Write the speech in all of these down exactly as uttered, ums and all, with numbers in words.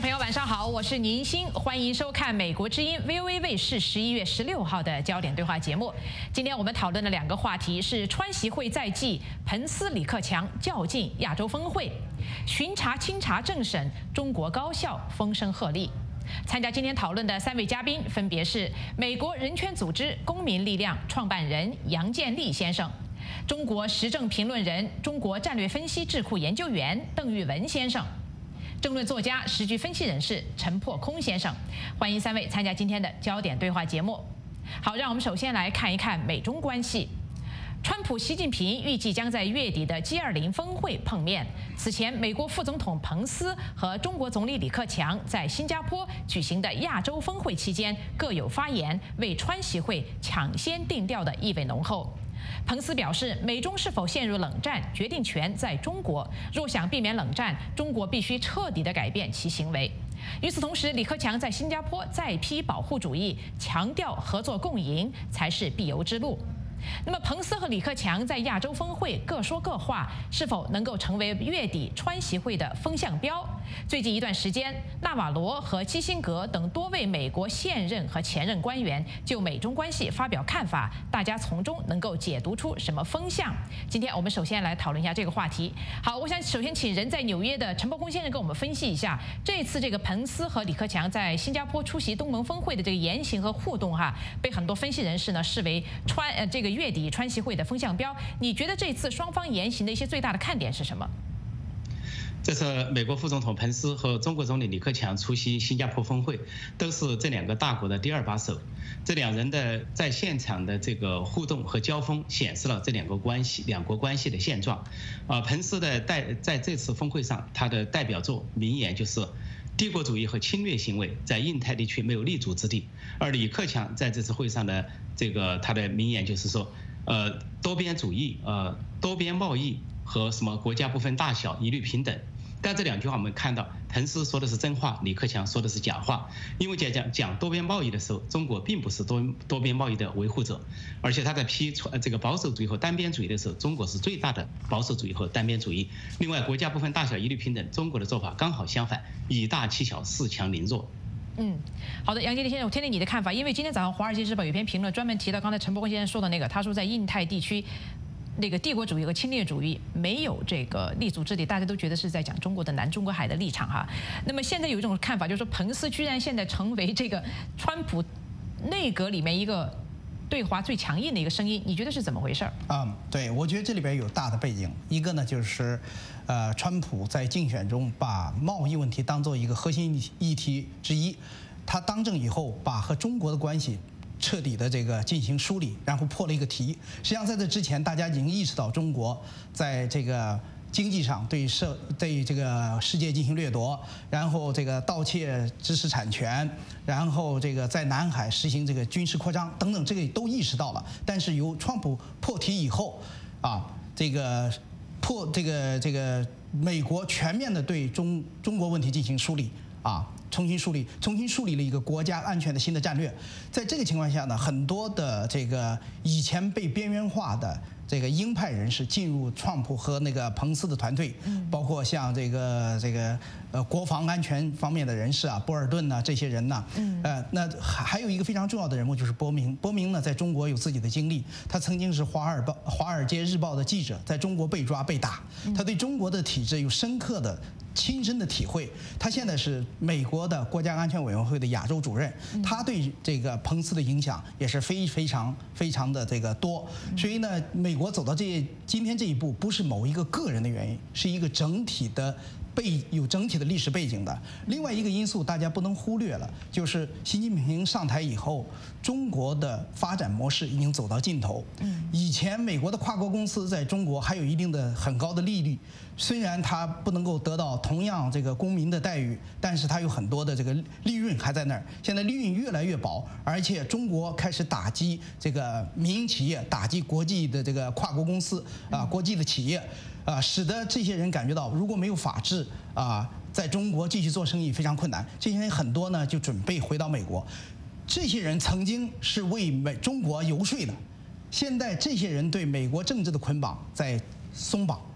朋友，晚上好，我是宁欣，欢迎收看美国之音 V O A 卫视十一月十六号的焦点对话节目。今天我们讨论的两个话题是川习会在即，彭斯、李克强较劲亚洲峰会，巡查清查政审，中国高校风声鹤唳。参加今天讨论的三位嘉宾分别是美国人权组织公民力量创办人杨建立先生，中国时政评论人、中国战略分析智库研究员邓玉文先生，政论作家、时局分析人士陈破空先生。欢迎三位参加今天的焦点对话节目。好，让我们首先来看一看美中关系。川普、习近平预计将在月底的 G 二十 峰会碰面。此前，美国副总统彭斯和中国总理李克强在新加坡举行的亚洲峰会期间各有发言，为川习会抢先定调的意味浓厚。彭斯表示，美中是否陷入冷战，决定权在中国。若想避免冷战，中国必须彻底地改变其行为。与此同时，李克强在新加坡再批保护主义，强调合作共赢才是必由之路。那么，彭斯和李克强在亚洲峰会各说各话，是否能够成为月底川习会的风向标？最近一段时间，纳瓦罗和基辛格等多位美国现任和前任官员就美中关系发表看法，大家从中能够解读出什么风向？今天我们首先来讨论一下这个话题。好，我想首先请人在纽约的陈伯空先生跟我们分析一下这次这个彭斯和李克强在新加坡出席东盟峰会的这个言行和互动哈，被很多分析人士呢视为川呃这个月底川习会的风向标。你觉得这次双方言行的一些最大的看点是什么？ 这次美国副总统彭斯和中国总理李克强出席新加坡峰会，都是这两个大国的第二把手。这两人的在现场的这个互动和交锋，显示了这两个关系、两国关系的现状。啊，彭斯的代在这次峰会上，他的代表作名言就是“帝国主义和侵略行为在印太地区没有立足之地”。而李克强在这次会上的这个他的名言就是说，呃，多边主义、呃，多边贸易和什么国家不分大小，一律平等。但这两句话我们看到，彭斯说的是真话，李克强说的是假话。因为讲讲讲多边贸易的时候，中国并不是多多边贸易的维护者，而且他在批这个保守主义和单边主义的时候，中国是最大的保守主义和单边主义。另外，国家不分大小，一律平等，中国的做法刚好相反，以大欺小，恃强凌弱。 嗯，好的，杨建立先生，我听听你的看法。因为今天早上《华尔街日报》有篇评论专门提到刚才陈伯空先生说的那个，他说在印太地区，那个帝国主义和侵略主义没有这个立足之地，大家都觉得是在讲中国的南中国海的立场哈。那么现在有一种看法，就是说彭斯居然现在成为这个川普内阁里面一个对华最强硬的一个声音，你觉得是怎么回事？ 嗯，对，我觉得这里边有大的背景，一个呢就是，呃，川普在竞选中把贸易问题当做一个核心议题之一，他当政以后把和中国的关系彻底的这个进行梳理，然后破了一个题。实际上在这之前，大家已经意识到中国在这个经济上对社对这个世界进行掠夺，然后这个盗窃知识产权，然后这个在南海实行这个军事扩张等等，这个都意识到了。但是由川普破题以后，啊，这个破这个这个美国全面的对中中国问题进行梳理啊。重新树立，重新树立了一个国家安全的新的战略。在这个情况下呢，很多的这个以前被边缘化的这个鹰派人士进入川普和那个彭斯的团队，包括像这个这个呃国防安全方面的人士啊，波尔顿呐、啊、这些人呐，呃，那还有一个非常重要的人物就是波明。波明呢，在中国有自己的经历，他曾经是华尔报华尔街日报的记者，在中国被抓被打，他对中国的体制有深刻的亲身的体会。他现在是美国的国家安全委员会的亚洲主任，他对这个彭斯的影响也是非非常非常的这个多。所以呢，美国走到这今天这一步，不是某一个个人的原因，是一个整体的背有整体的历史背景的。另外一个因素大家不能忽略了，就是习近平上台以后，中国的发展模式已经走到尽头。以前美国的跨国公司在中国还有一定的很高的利率，虽然它不能够得到同样这个公民的待遇，但是它有很多的这个利润还在那儿。现在利润越来越薄，而且中国开始打击这个民营企业，打击国际的这个跨国公司啊，国际的企业。啊，使得这些人感觉到，如果没有法治啊，在中国继续做生意非常困难。这些人很多呢，就准备回到美国。这些人曾经是为美中国游说的，现在这些人对美国政治的捆绑在松绑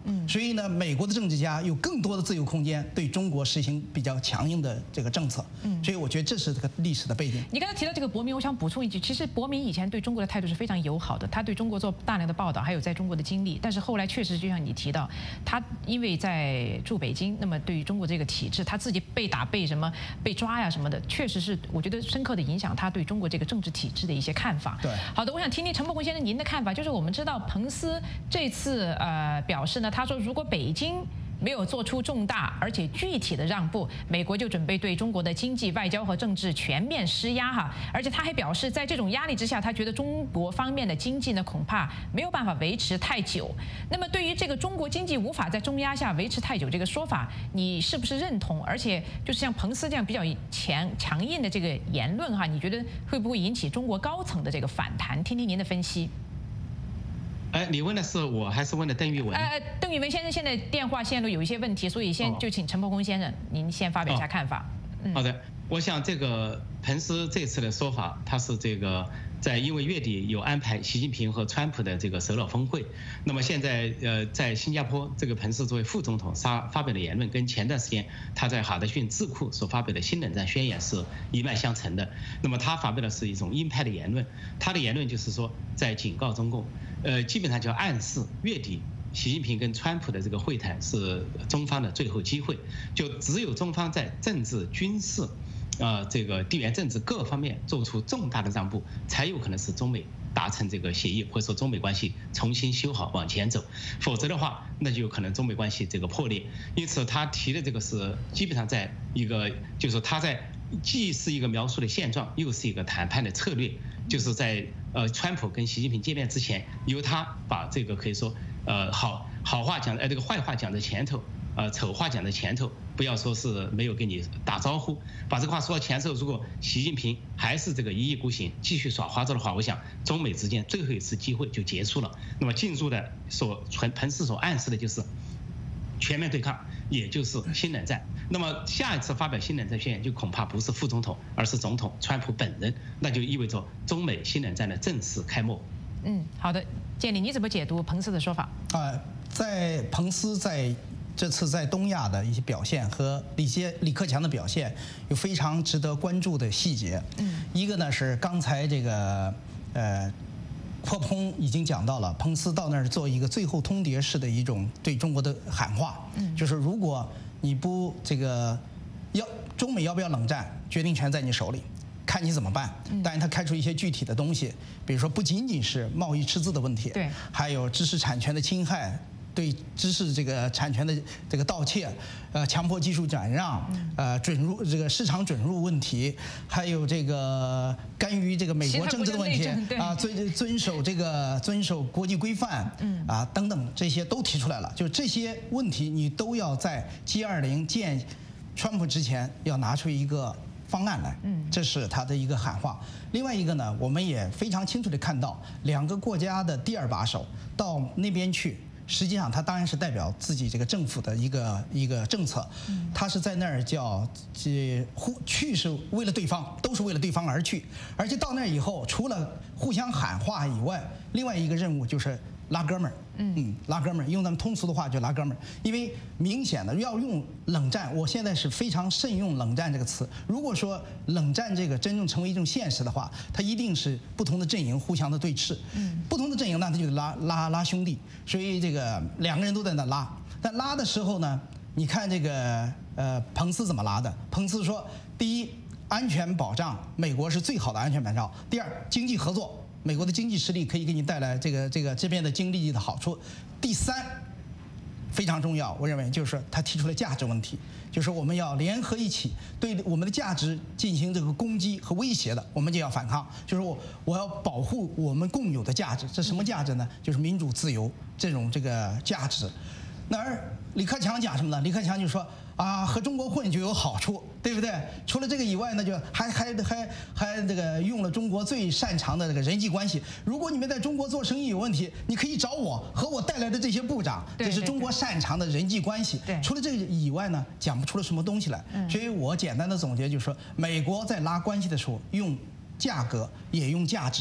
嗯，所以呢，美国的政治家有更多的自由空间对中国实行比较强硬的这个政策。嗯，所以我觉得这是这个历史的背景。 你刚才提到这个伯明，我想补充一句，其实伯明以前对中国的态度是非常友好的，他对中国做大量的报道，还有在中国的经历。但是后来确实就像你提到，他因为在驻北京，那么对于中国这个体制，他自己被打、被什么、被抓呀什么的，确实是我觉得深刻的影响他对中国这个政治体制的一些看法。 对， 好的，我想听听陈伯宏先生您的看法，就是我们知道彭斯这次呃表示呢，他说如果北京没有做出重大而且具体的让步，美国就准备对中国的经济、外交和政治全面施压哈。而且他还表示，在这种压力之下，他觉得中国方面的经济呢恐怕没有办法维持太久。那么对于这个中国经济无法在中压下维持太久这个说法，你是不是认同？而且就是像彭斯这样比较强强硬的这个言论哈，你觉得会不会引起中国高层的这个反弹？听听您的分析。 哎，你问的是我还是问的邓玉文？ 呃，邓玉文先生现在电话线路有一些问题，所以先就请陈伯宏先生您先发表一下看法。 嗯、好的，我想这个彭斯这次的说法，他是这个在因为月底有安排习近平和川普的这个首脑峰会，那么现在呃在新加坡，这个彭斯作为副总统发发表的言论，跟前段时间他在哈德逊智库所发表的新冷战宣言是一脉相承的。那么他发表的是一种鹰派的言论，他的言论就是说在警告中共。呃，基本上就暗示月底习近平跟川普的这个会谈是中方的最后机会，就只有中方在政治、军事、呃这个地缘政治各方面做出重大的让步，才有可能是中美达成这个协议，或者说中美关系重新修好往前走，否则的话，那就有可能中美关系这个破裂。因此，他提的这个是基本上在一个，就是说他在既是一个描述的现状，又是一个谈判的策略。就是在呃，川普跟习近平见面之前，由他把这个可以说呃好好话讲，呃这个坏话讲在前头，呃丑话讲在前头，不要说是没有跟你打招呼，把这个话说到前头。如果习近平还是这个一意孤行，继续耍花招的话，我想中美之间最后一次机会就结束了。那么进入的所彭斯所暗示的就是全面对抗，也就是新冷战。那么下一次发表新冷战宣言，就恐怕不是副总统，而是总统川普本人，那就意味着中美新冷战的正式开幕。 嗯，好的，建立你怎么解读彭斯的说法？ 呃，在彭斯在这次在东亚的一些表现和李杰李克强的表现，有非常值得关注的细节。嗯，一个呢是刚才这个呃。霍鹏已经讲到了，彭斯到那儿做一个最后通牒式的一种对中国的喊话，嗯，就是如果你不这个要中美要不要冷战，决定权在你手里，看你怎么办。当然，他开出一些具体的东西，比如说不仅仅是贸易赤字的问题， 对， 还有知识产权的侵害。对知识这个产权的这个盗窃，呃，强迫技术转让，呃，准入这个市场准入问题，还有这个干预这个美国政治的问题啊，遵遵守这个遵守国际规范，嗯啊等等这些都提出来了。就这些问题，你都要在 G 二十 见川普之前要拿出一个方案来，嗯，这是他的一个喊话。另外一个呢，我们也非常清楚地看到，两个国家的第二把手到那边去。实际上，他当然是代表自己这个政府的一个一个政策，他是在那儿叫这互去是为了对方，都是为了对方而去，而且到那儿以后，除了互相喊话以外，另外一个任务就是拉哥们儿，嗯，拉哥们儿，用咱们通俗的话就拉哥们儿，因为明显的要用冷战，我现在是非常慎用冷战这个词。如果说冷战这个真正成为一种现实的话，它一定是不同的阵营互相的对峙，嗯，不同的阵营那他就拉拉拉兄弟，所以这个两个人都在那拉，但拉的时候呢，你看这个呃彭斯怎么拉的？彭斯说，第一，安全保障，美国是最好的安全保障；第二，经济合作。美国的经济实力可以给你带来这个这个这边的经济的好处。第三，非常重要，我认为就是他提出了价值问题，就是我们要联合一起对我们的价值进行这个攻击和威胁的，我们就要反抗。就是我我要保护我们共有的价值，这什么价值呢？就是民主自由这种这个价值。那而李克强讲什么呢？李克强就说啊，和中国混就有好处，对不对？除了这个以外呢，就还还还还这个用了中国最擅长的这个人际关系。如果你们在中国做生意有问题，你可以找我和我带来的这些部长，这是中国擅长的人际关系。除了这个以外呢，讲不出了什么东西来。所以我简单的总结就是说，美国在拉关系的时候用价格也用价值。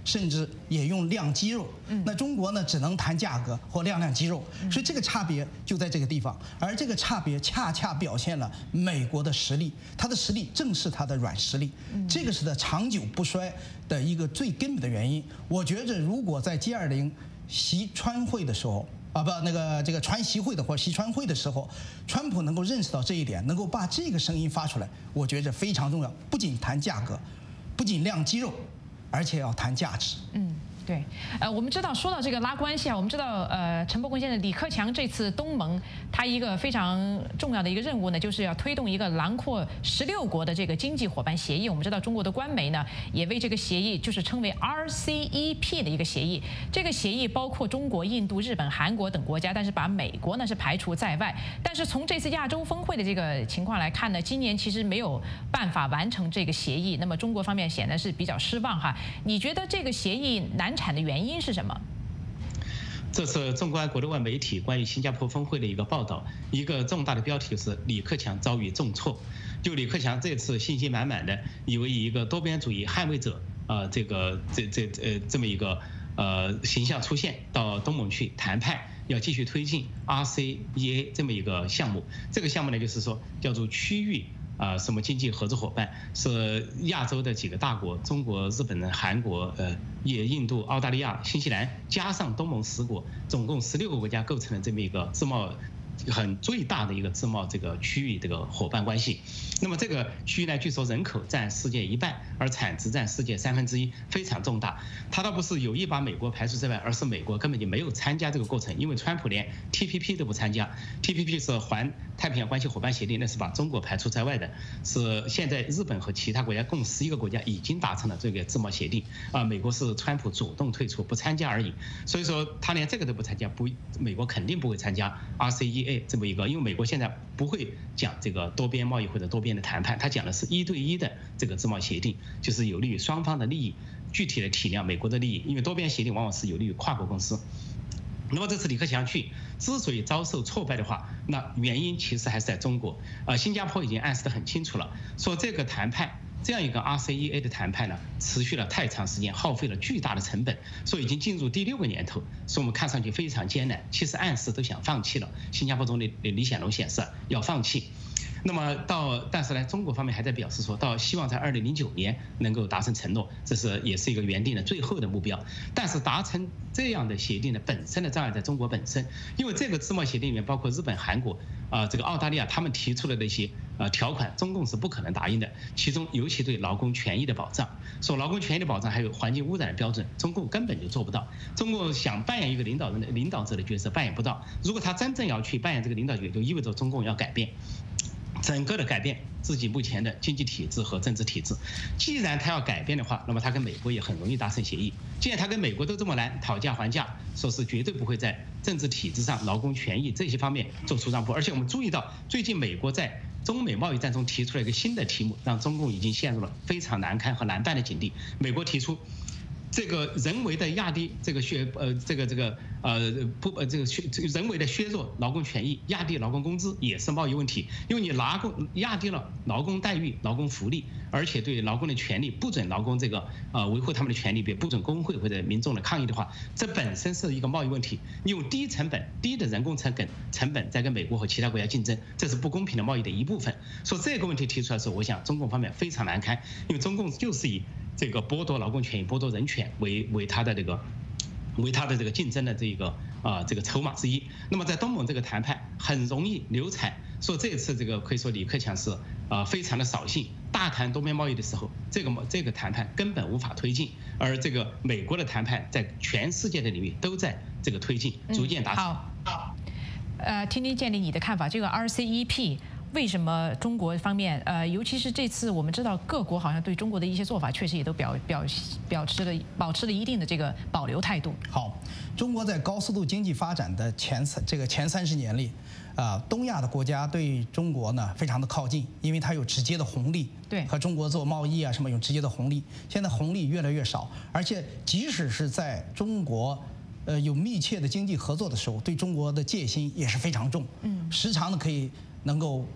甚至也用量肌肉。那中国呢，只能谈价格或量量肌肉，所以这个差别就在这个地方。而这个差别恰恰表现了美国的实力，它的实力正是它的软实力，这个是它长久不衰的一个最根本的原因。我觉着，如果在 G 二零 习川会的时候，啊不，那个这个川习会的或习川会的时候，川普能够认识到这一点，能够把这个声音发出来，我觉着非常重要。不仅谈价格，不仅量肌肉，而且要谈价值。 嗯。对，呃，我们知道说到这个拉关系啊，我们知道，呃，陈伯坤先生，李克强这次东盟，他一个非常重要的一个任务呢，就是要推动一个囊括十六国的这个经济伙伴协议。我们知道中国的官媒呢，也为这个协议就是称为 R C E P 的一个协议。这个协议包括中国、印度、日本、韩国等国家，但是把美国呢是排除在外。但是从这次亚洲峰会的这个情况来看呢，今年其实没有办法完成这个协议。那么中国方面显然是比较失望哈。你觉得这个协议难产的原因是什么？ 这是中国国内外媒体关于新加坡峰会的一个报道，一个重大的标题就是李克强遭遇重挫。就李克强这次信心满满的，以为以一个多边主义捍卫者，呃，这个这这呃这么一个呃形象出现到东盟去谈判，要继续推进 R C E A 这么一个项目。这个项目呢，就是说叫做区域。啊、呃，什么经济合作伙伴是亚洲的几个大国，中国、日本、韩国、呃，也印度、澳大利亚、新西兰，加上东盟十国，总共十六个国家构成了这么一个自贸很最大的一个自贸这个区域这个伙伴关系。那么这个区域呢，据说人口占世界一半，而产值占世界三分之一，非常重大。它倒不是有意把美国排除在外，而是美国根本就没有参加这个过程，因为川普连 T P P 都不参加。T P P 是环太平洋关系伙伴协定，那是把中国排除在外的。是现在日本和其他国家共十一个国家已经达成了这个自贸协定啊，美国是川普主动退出不参加而已。所以说他连这个都不参加，不，美国肯定不会参加 R C E A 这么一个，因为美国现在不会讲这个多边贸易或者多边的谈判，他讲的是一对一的这个自贸协定，就是有利于双方的利益，具体的体谅美国的利益，因为多边协定往往是有利于跨国公司。那么这次李克强去之所以遭受挫败的话，那原因其实还是在中国。呃，新加坡已经暗示得很清楚了，说这个谈判这样一个 R C E A 的谈判呢，持续了太长时间，耗费了巨大的成本，说已经进入第六个年头，说我们看上去非常艰难，其实暗示都想放弃了。新加坡总理李显龙显示要放弃。那么到，但是呢，中国方面还在表示说，到希望在二零零九年能够达成承诺，这是也是一个原定的最后的目标。但是达成这样的协定的本身的障碍在中国本身，因为这个自贸协定里面包括日本、韩国啊、呃，这个澳大利亚，他们提出的那些呃条款，中共是不可能答应的。其中尤其对劳工权益的保障，说劳工权益的保障还有环境污染的标准，中共根本就做不到。中共想扮演一个领导人的领导者的角色，扮演不到。如果他真正要去扮演这个领导角色，就意味着中共要改变。整个的改变自己目前的经济体制和政治体制，既然他要改变的话，那么他跟美国也很容易达成协议。既然他跟美国都这么难讨价还价，说是绝对不会在政治体制上、劳工权益这些方面做出让步。而且我们注意到，最近美国在中美贸易战中提出了一个新的题目，让中共已经陷入了非常难堪和难办的境地。美国提出这个人为的压低这个削呃这个这个呃不呃这个削这个人为的削弱劳工权益，压低劳工工资也是贸易问题，因为你劳工压低了劳工待遇、劳工福利，而且对劳工的权利不准劳工这个呃维护他们的权利，别不准工会或者民众的抗议的话，这本身是一个贸易问题。你用低成本、低的人工成本成本在跟美国和其他国家竞争，这是不公平的贸易的一部分。说这个问题提出来的时候，我想中共方面非常难堪，因为中共就是以这个剥夺劳工权益、剥夺人权为为他的这个为他的这个竞争的这个啊、呃、这个筹码之一。那么在东盟这个谈判很容易流产，说这次这个可以说李克强是啊、呃、非常的扫兴，大谈多边贸易的时候，这个这个谈判根本无法推进，而这个美国的谈判在全世界的领域都在这个推进，逐渐达成。 嗯、好，呃，听听建立你的看法，这个 R C E P。为什么中国方面，呃，尤其是这次，我们知道各国好像对中国的一些做法，确实也都表表表持了保持了一定的这个保留态度。 好，中国在高速度经济发展的前三这个前三十年里，啊、呃，东亚的国家对中国呢非常的靠近，因为它有直接的红利， 对， 和中国做贸易啊什么有直接的红利。现在红利越来越少，而且即使是在中国。呃，有密切的经济合作的时候，对中国的戒心也是非常重。嗯，时常呢可以能够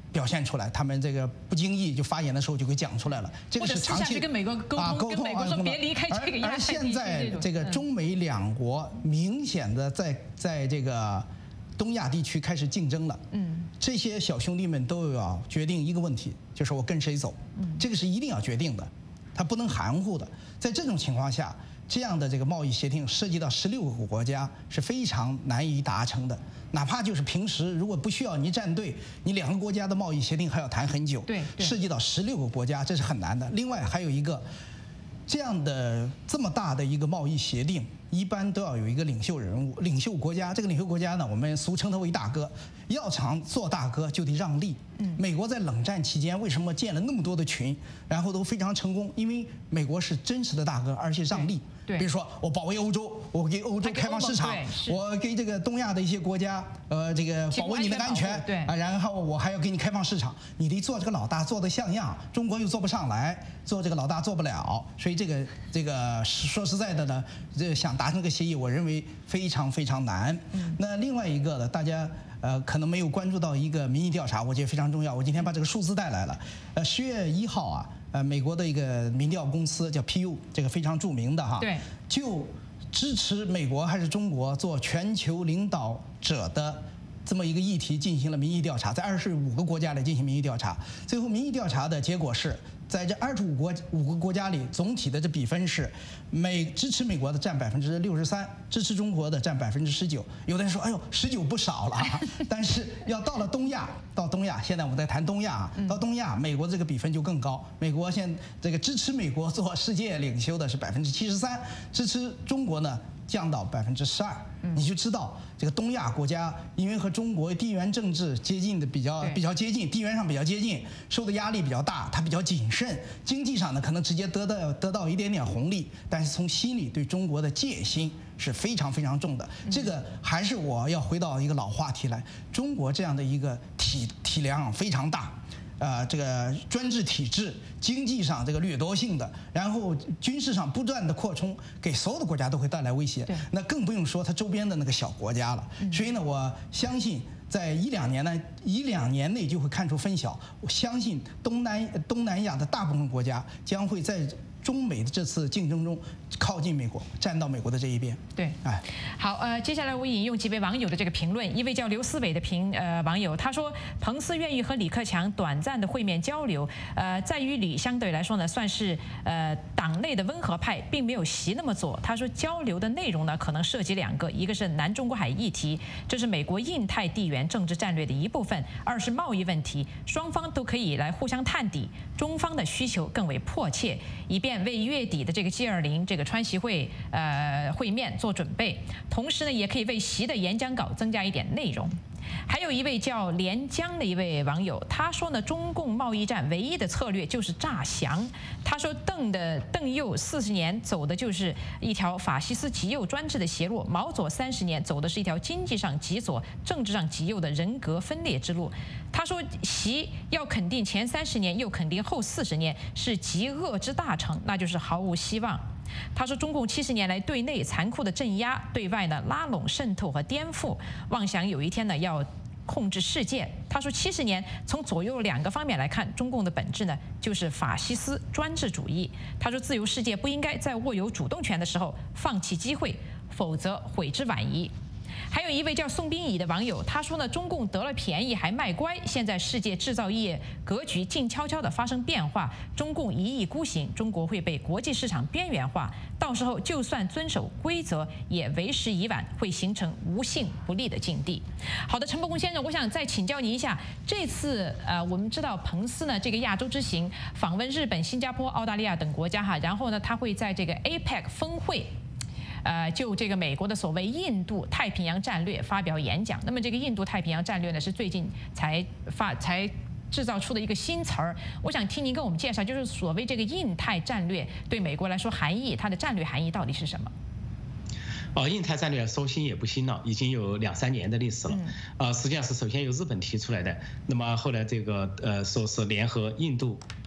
表现出来，他们这个不经意就发言的时候就给讲出来了。这个是长期跟美国沟通，啊、沟通跟美国说别离开这个亚太地区。而现在这个中美两国明显的在在这个东亚地区开始竞争了。嗯，这些小兄弟们都要决定一个问题，就是我跟谁走。嗯，这个是一定要决定的，他不能含糊的。在这种情况下，这样的这个贸易协定涉及到十六个国家是非常难以达成的。哪怕就是平时如果不需要你站队，你两个国家的贸易协定还要谈很久。 对， 涉及到十六个国家，这是很难的。另外还有一个，这样的这么大的一个贸易协定，一般都要有一个领袖人物、领袖国家。这个领袖国家呢，我们俗称它为大哥。要想做大哥，就得让利。嗯，美国在冷战期间为什么建了那么多的群，然后都非常成功？因为美国是真实的大哥，而且让利。 对， 比如说我保卫欧洲，我给欧洲开放市场，我给这个东亚的一些国家，呃，这个保卫你的安全。 对啊，然后我还要给你开放市场，你得做这个老大，做得像样。中国又做不上来，做这个老大做不了，所以这个这个说实在的呢，这想达成个协议，我认为非常非常难。嗯，那另外一个呢，大家。呃，可能没有关注到一个民意调查，我觉得非常重要。我今天把这个数字带来了。呃，十月一号啊，呃，美国的一个民调公司叫 P U， 这个非常著名的哈， 对， 就支持美国还是中国做全球领导者的这么一个议题进行了民意调查，在二十五个国家里进行民意调查。最后民意调查的结果是，在这二十五国五个国家里，总体的这比分是美支持美国的占百分之六十三，支持中国的占百分之十九。有的人说，哎呦，十九不少了，但是要到了东亚，到东亚，现在我们在谈东亚啊，到东亚，美国这个比分就更高。美国现这个支持美国做世界领袖的是百分之七十三，支持中国呢降到百分之十二。你就知道这个东亚国家，因为和中国地缘政治接近的比较比较接近，地缘上比较接近，受的压力比较大，它比较谨慎。经济上呢，可能直接得到得到一点点红利，但是从心里对中国的戒心是非常非常重的。这个还是我要回到一个老话题来，中国这样的一个体体量非常大。呃，这个专制体制，经济上这个掠夺性的，然后军事上不断的扩充，给所有的国家都会带来威胁。那更不用说它周边的那个小国家了。嗯、所以呢，我相信在一两年呢，一两年内就会看出分晓。我相信东南东南亚的大部分国家将会在中美的这次竞争中靠近美国，站到美国的这一边。 对，哎，好，呃，接下来我引用几位网友的这个评论。一位叫刘思伟的评呃网友，他说，彭斯愿意和李克强短暂的会面交流，呃，在于李相对来说呢，算是呃党内的温和派，并没有习那么做。他说，交流的内容呢，可能涉及两个，一个是南中国海议题，这是美国印太地缘政治战略的一部分；二是贸易问题，双方都可以来互相探底，中方的需求更为迫切，以便为月底的这个 G 二十 这个川习会呃会面做准备，同时呢，也可以为习的演讲稿增加一点内容。还有一位叫连江的一位网友，他说呢，中共贸易战唯一的策略就是诈降。他说邓的邓右四十年走的就是一条法西斯极右专制的邪路，毛左三十年走的是一条经济上极左、政治上极右的人格分裂之路。他说习要肯定前三十年，又肯定后四十年是极恶之大成，那就是毫无希望。他说，中共七十年来对内残酷的镇压，对外呢拉拢渗透和颠覆，妄想有一天呢要控制世界。他说，七十年从左右两个方面来看，中共的本质呢就是法西斯专制主义。他说，自由世界不应该在握有主动权的时候放弃机会，否则悔之晚矣。还有一位叫宋斌乙的网友，他说呢，中共得了便宜还卖乖，现在世界制造业格局静悄悄地发生变化，中共一意孤行，中国会被国际市场边缘化，到时候就算遵守规则也为时已晚，会形成无信不立的境地。好的，陈伯公先生，我想再请教您一下，这次呃，我们知道彭斯呢这个亚洲之行访问日本、新加坡、澳大利亚等国家哈，然后呢他会在这个 A P E C 峰会。呃，就这个美国的所谓印度太平洋战略发表演讲。那么这个印度太平洋战略呢，是最近才发才制造出的一个新词儿。我想听您跟我们介绍，就是所谓这个印太战略对美国来说含义，它的战略含义到底是什么？ 哦，印太战略说新也不新了，已经有两三年的历史了。呃，实际上是首先由日本提出来的，那么后来这个呃说是联合印度、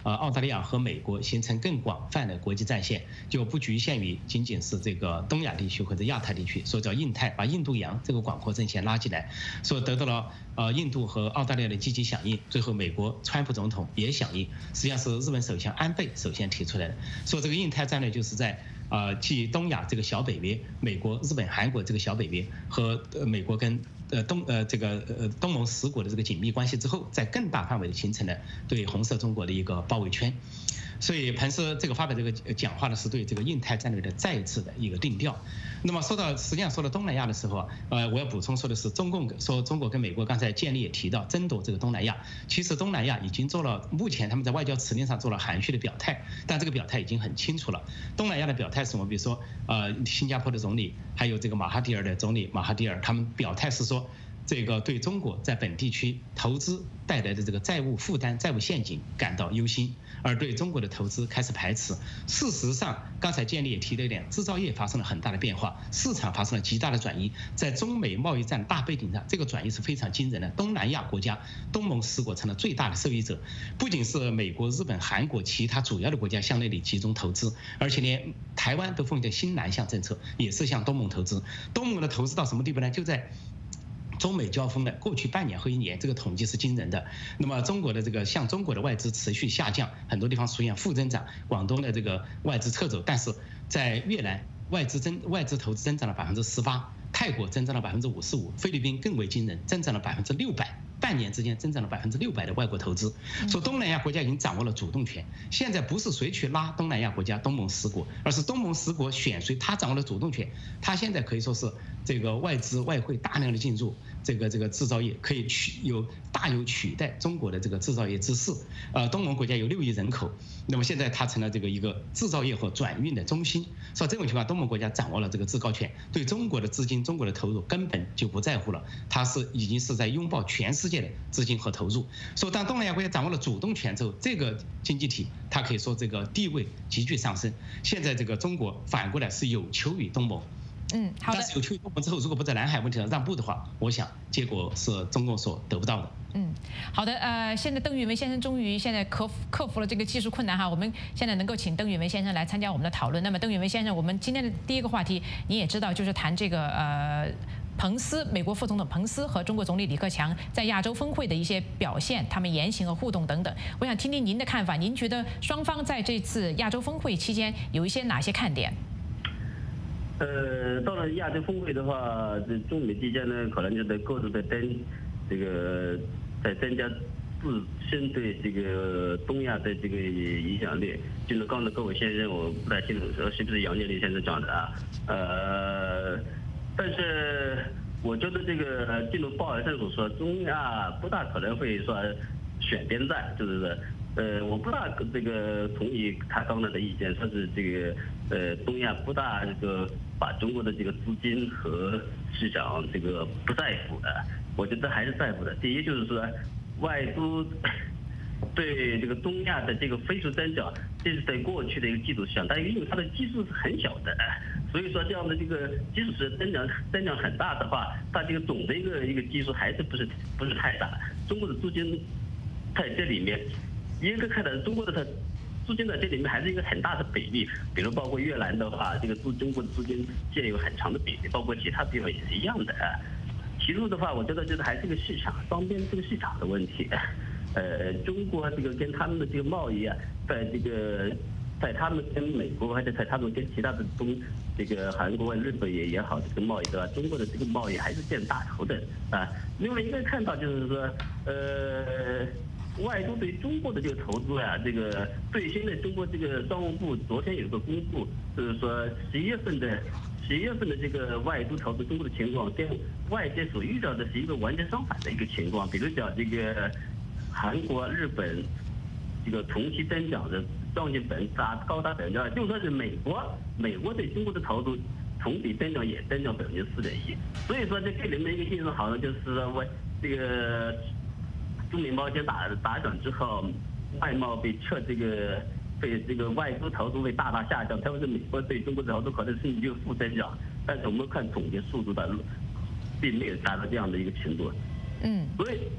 呃澳大利亚和美国形成更广泛的国际战线，就不局限于仅仅是这个东亚地区或者亚太地区，所以叫印太，把印度洋这个广阔阵线拉进来，所以得到了呃印度和澳大利亚的积极响应。最后美国川普总统也响应，实际上是日本首相安倍首先提出来的，说这个印太战略就是在呃继东亚这个小北约，美国、日本、韩国这个小北约和呃美国跟呃东呃这个呃东盟十国的这个紧密关系之后，在更大范围的形成了对红色中国的一个包围圈。所以彭斯这个发表这个讲话呢，是对这个印太战略的再一次的一个定调。那么说到实际上说到东南亚的时候，呃，我要补充说的是，中共说中国跟美国刚才建立也提到争夺这个东南亚，其实东南亚已经做了，目前他们在外交辞令上做了含蓄的表态，但这个表态已经很清楚了。东南亚的表态是什么？比如说呃，新加坡的总理，还有这个马哈蒂尔的总理马哈蒂尔，他们表态是说，这个对中国在本地区投资带来的这个债务负担、债务陷阱感到忧心，而对中国的投资开始排斥。事实上，刚才建立也提了一点，制造业发生了很大的变化，市场发生了极大的转移。在中美贸易战大背景上，这个转移是非常惊人的。东南亚国家、东盟十国成了最大的受益者，不仅是美国、日本、韩国其他主要的国家向那里集中投资，而且连台湾都奉行新南向政策，也是向东盟投资。东盟的投资到什么地步呢？就在中美交锋的过去半年和一年，这个统计是惊人的。那么中国的这个向中国的外资持续下降，很多地方出现负增长，广东的这个外资撤走，但是在越南外资增外资投资增长了百分之十八，泰国增长了百分之五十五，菲律宾更为惊人，增长了百分之六百。半年之间增长了百分之六百的外国投资，说东南亚国家已经掌握了主动权。现在不是谁去拉东南亚国家东盟十国，而是东盟十国选谁，他掌握了主动权。他现在可以说是这个外资外汇大量的进入这个这个制造业，可以取有大有取代中国的这个制造业之势。呃，东盟国家有六亿人口，那么现在它成了这个一个制造业和转运的中心。说这种情况，东盟国家掌握了这个制高权，对中国的资金、中国的投入根本就不在乎了，它是已经是在拥抱全世界的资金和投入。说当东南亚国家掌握了主动权之后，这个经济体它可以说这个地位急剧上升。现在这个中国反过来是有求于东盟。 嗯，好的。 但是有求于东盟之后，如果不在南海问题上让步的话，我想结果是中共所得不到的。 嗯，好的。呃，现在邓玉文先生终于现在克服克服了这个技术困难哈，我们现在能够请邓玉文先生来参加我们的讨论。那么邓玉文先生，我们今天的第一个话题你也知道，就是谈这个呃。彭斯，美国副总统彭斯和中国总理李克强在亚洲峰会的一些表现，他们言行和互动等等，我想听听您的看法。您觉得双方在这次亚洲峰会期间有一些哪些看点？ 呃，到了亚洲峰会的话，这中美之间呢，可能就在各自在增这个在增加自身对这个东亚的这个影响力。就像刚才各位先生，我不太清楚说是不是杨建立先生讲的啊，呃。但是我觉得这个进入鲍尔政府说，中亚不大可能会说选边站，就是呃，我不大这个同意他刚才的意见，说是这个呃东亚不大这个把中国的这个资金和市场这个不在乎的，我觉得还是在乎的。第一就是说外租对这个东亚的这个飞速增长，这是在过去的一个基础上，但因为它的基数是很小的，所以说这样的这个基础是增长增长很大的话，它这个总的一个一个基数还是不是不是太大。中国的资金在这里面，应该看到中国的它资金在这里面还是一个很大的比例，比如包括越南的话，这个中中国的资金占有很长的比例，包括其他地方也是一样的。其次的话，我觉得就是还是一个市场双边这个市场的问题。呃，中国这个跟他们的这个贸易啊，在这个在他们跟美国，或者在他们跟其他的东这个韩国、日本也也好，这个贸易对吧？中国的这个贸易还是见大头的啊。另外一个看到就是说，呃，外租对中国的这个投资啊，这个最新的中国这个商务部昨天有个公布，就是说十一月份的十一月份的这个外租投资中国的情况，跟外界所预料的是一个完全相反的一个情况。比如讲这个。韩国、日本这个同期增长的将近百分之达高达百分之二，就算是美国，美国对中国的投资同比增长也增长百分之四点一。所以说，这给人的一个印象好像就是说，我这个中美贸易战打打转之后，外贸被撤这个被这个外资投资会大大下降，特别是美国对中国的投资可能甚至就负增长。但是我们看总结速度的，并没有达到这样的一个程度。 嗯， 所以。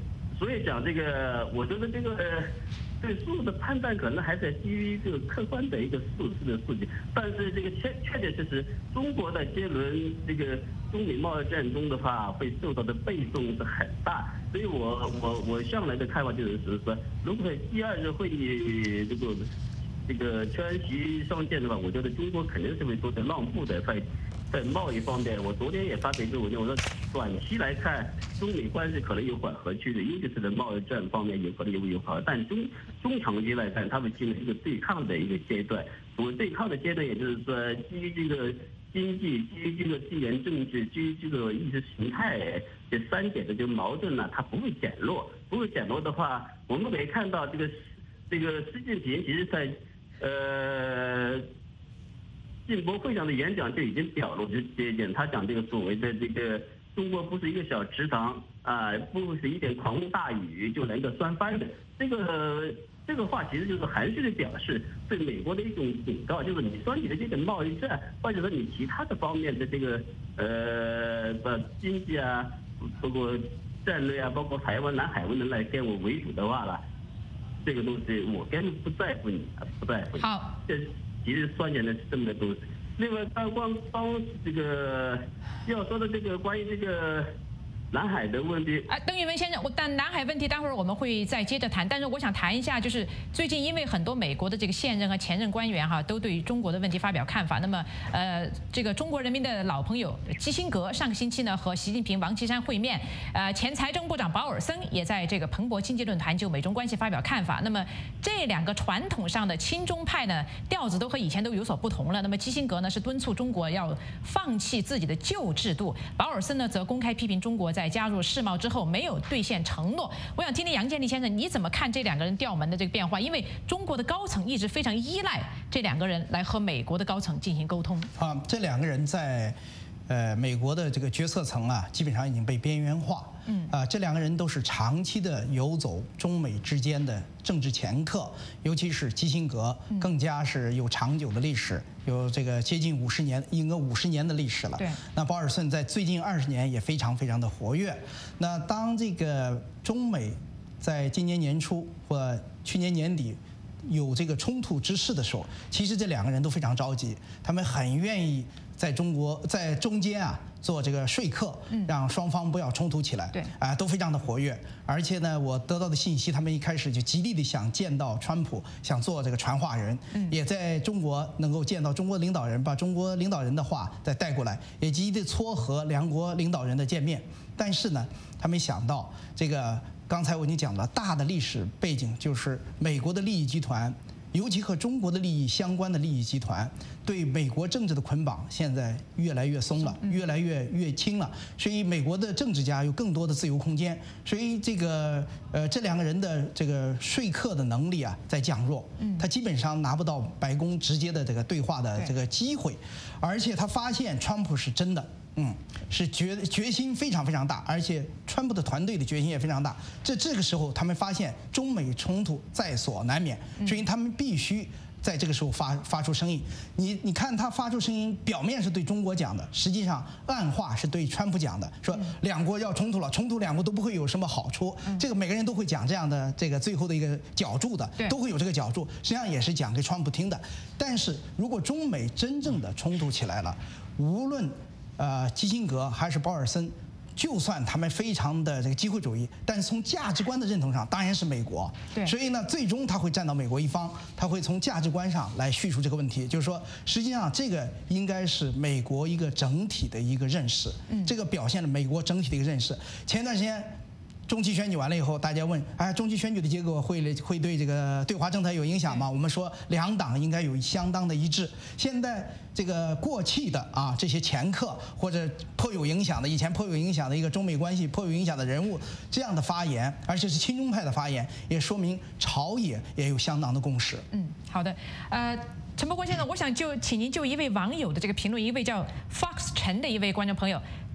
所以讲这个，我觉得这个对数的判断可能还是基于一个客观的一个数字的数据，但是这个确确确实实，中国在这轮这个中美贸易战中的话，会受到的被动是很大，所以我我我向来的看法就是说，如果第二次会议这个这个川习上线的话，我觉得中国肯定是会做的让步的，在在贸易方面，我昨天也发表一个文章，我说短期来看，中美关系可能有缓和趋势，尤其是在贸易战方面有可能有有缓和，但中中长期来看，他们进入一个对抗的一个阶段。所谓对抗的阶段，也就是说，基于这个经济、基于这个地缘政治、基于这个意识形态这三点的这个矛盾呢，它不会减弱。不会减弱的话，我们可以看到这个这个习近平其实在呃。进博会上的演讲就已经表露这这一点，他讲这个所谓的这个中国不是一个小池塘啊，不是一点狂风大雨就能够翻番的。这个这个话其实就是含蓄的表示对美国的一种警告，就是你说你的这个贸易战，或者说你其他的方面的这个呃把经济啊，包括战略啊，包括海湾、南海问题来跟我为主的话了，这个东西我根本不在乎你，不在乎你。 好。 这其实双减的是这么个东西。另外，刚刚刚这个要说的这个关于这个南海的问题， 啊，邓玉文先生，我但南海问题待会儿我们会再接着谈。但是我想谈一下，就是最近因为很多美国的这个现任和前任官员哈，都对于中国的问题发表看法。那么，呃，这个中国人民的老朋友基辛格上个星期呢和习近平、王岐山会面，呃，前财政部长保尔森也在这个彭博经济论坛就美中关系发表看法。那么这两个传统上的亲中派呢，调子都和以前都有所不同了。那么基辛格呢是敦促中国要放弃自己的旧制度，保尔森呢则公开批评中国在加入世贸之后没有兑现承诺。我想听听杨建立先生你怎么看这两个人调门的这个变化？因为中国的高层一直非常依赖这两个人来和美国的高层进行沟通。 啊，这两个人在呃美国的这个决策层啊，基本上已经被边缘化。嗯啊，这两个人都是长期的游走中美之间的政治掮客，尤其是基辛格更加是有长久的历史，有这个接近五十年，应该五十年的历史了。 对。 那保尔森在最近二十年也非常非常的活跃。那当这个中美在今年年初或去年年底有这个冲突之势的时候，其实这两个人都非常着急，他们很愿意在中国在中间啊做这个说客，让双方不要冲突起来。 对啊，都非常的活跃。而且呢，我得到的信息，他们一开始就极力的想见到川普，想做这个传话人，也在中国能够见到中国领导人，把中国领导人的话再带过来，也极力撮合两国领导人的见面。但是呢，他没想到这个刚才我已经讲了，大的历史背景就是美国的利益集团，尤其和中国的利益相关的利益集团，对美国政治的捆绑现在越来越松了，越来越越轻了。所以美国的政治家有更多的自由空间。所以这个呃这两个人的这个说客的能力啊在降弱，他基本上拿不到白宫直接的这个对话的这个机会，而且他发现川普是真的。嗯，是决决心非常非常大，而且川普的团队的决心也非常大。这这个时候，他们发现中美冲突在所难免，所以他们必须在这个时候发发出声音。你你看他发出声音，表面是对中国讲的，实际上暗话是对川普讲的，说两国要冲突了，冲突两国都不会有什么好处。这个每个人都会讲这样的这个最后的一个角注的，都会有这个角注，实际上也是讲给川普听的。但是如果中美真正的冲突起来了，无论呃，基辛格还是保尔森，就算他们非常的这个机会主义，但是从价值观的认同上，当然是美国。 对。 所以呢，最终他会站到美国一方，他会从价值观上来叙述这个问题，就是说，实际上这个应该是美国一个整体的一个认识。嗯。这个表现了美国整体的一个认识。前段时间中期选举完了以后，大家问，哎，中期选举的结果会会对这个对华政策有影响吗？我们说两党应该有相当的一致。现在这个过气的啊这些掮客或者颇有影响的，以前颇有影响的一个中美关系颇有影响的人物，这样的发言，而且是亲中派的发言，也说明朝野也有相当的共识。 嗯，好的，呃。陈伯国先生，我想就请您就一位网友的这个评论，一位叫 Fox 陈的一位观众朋友，他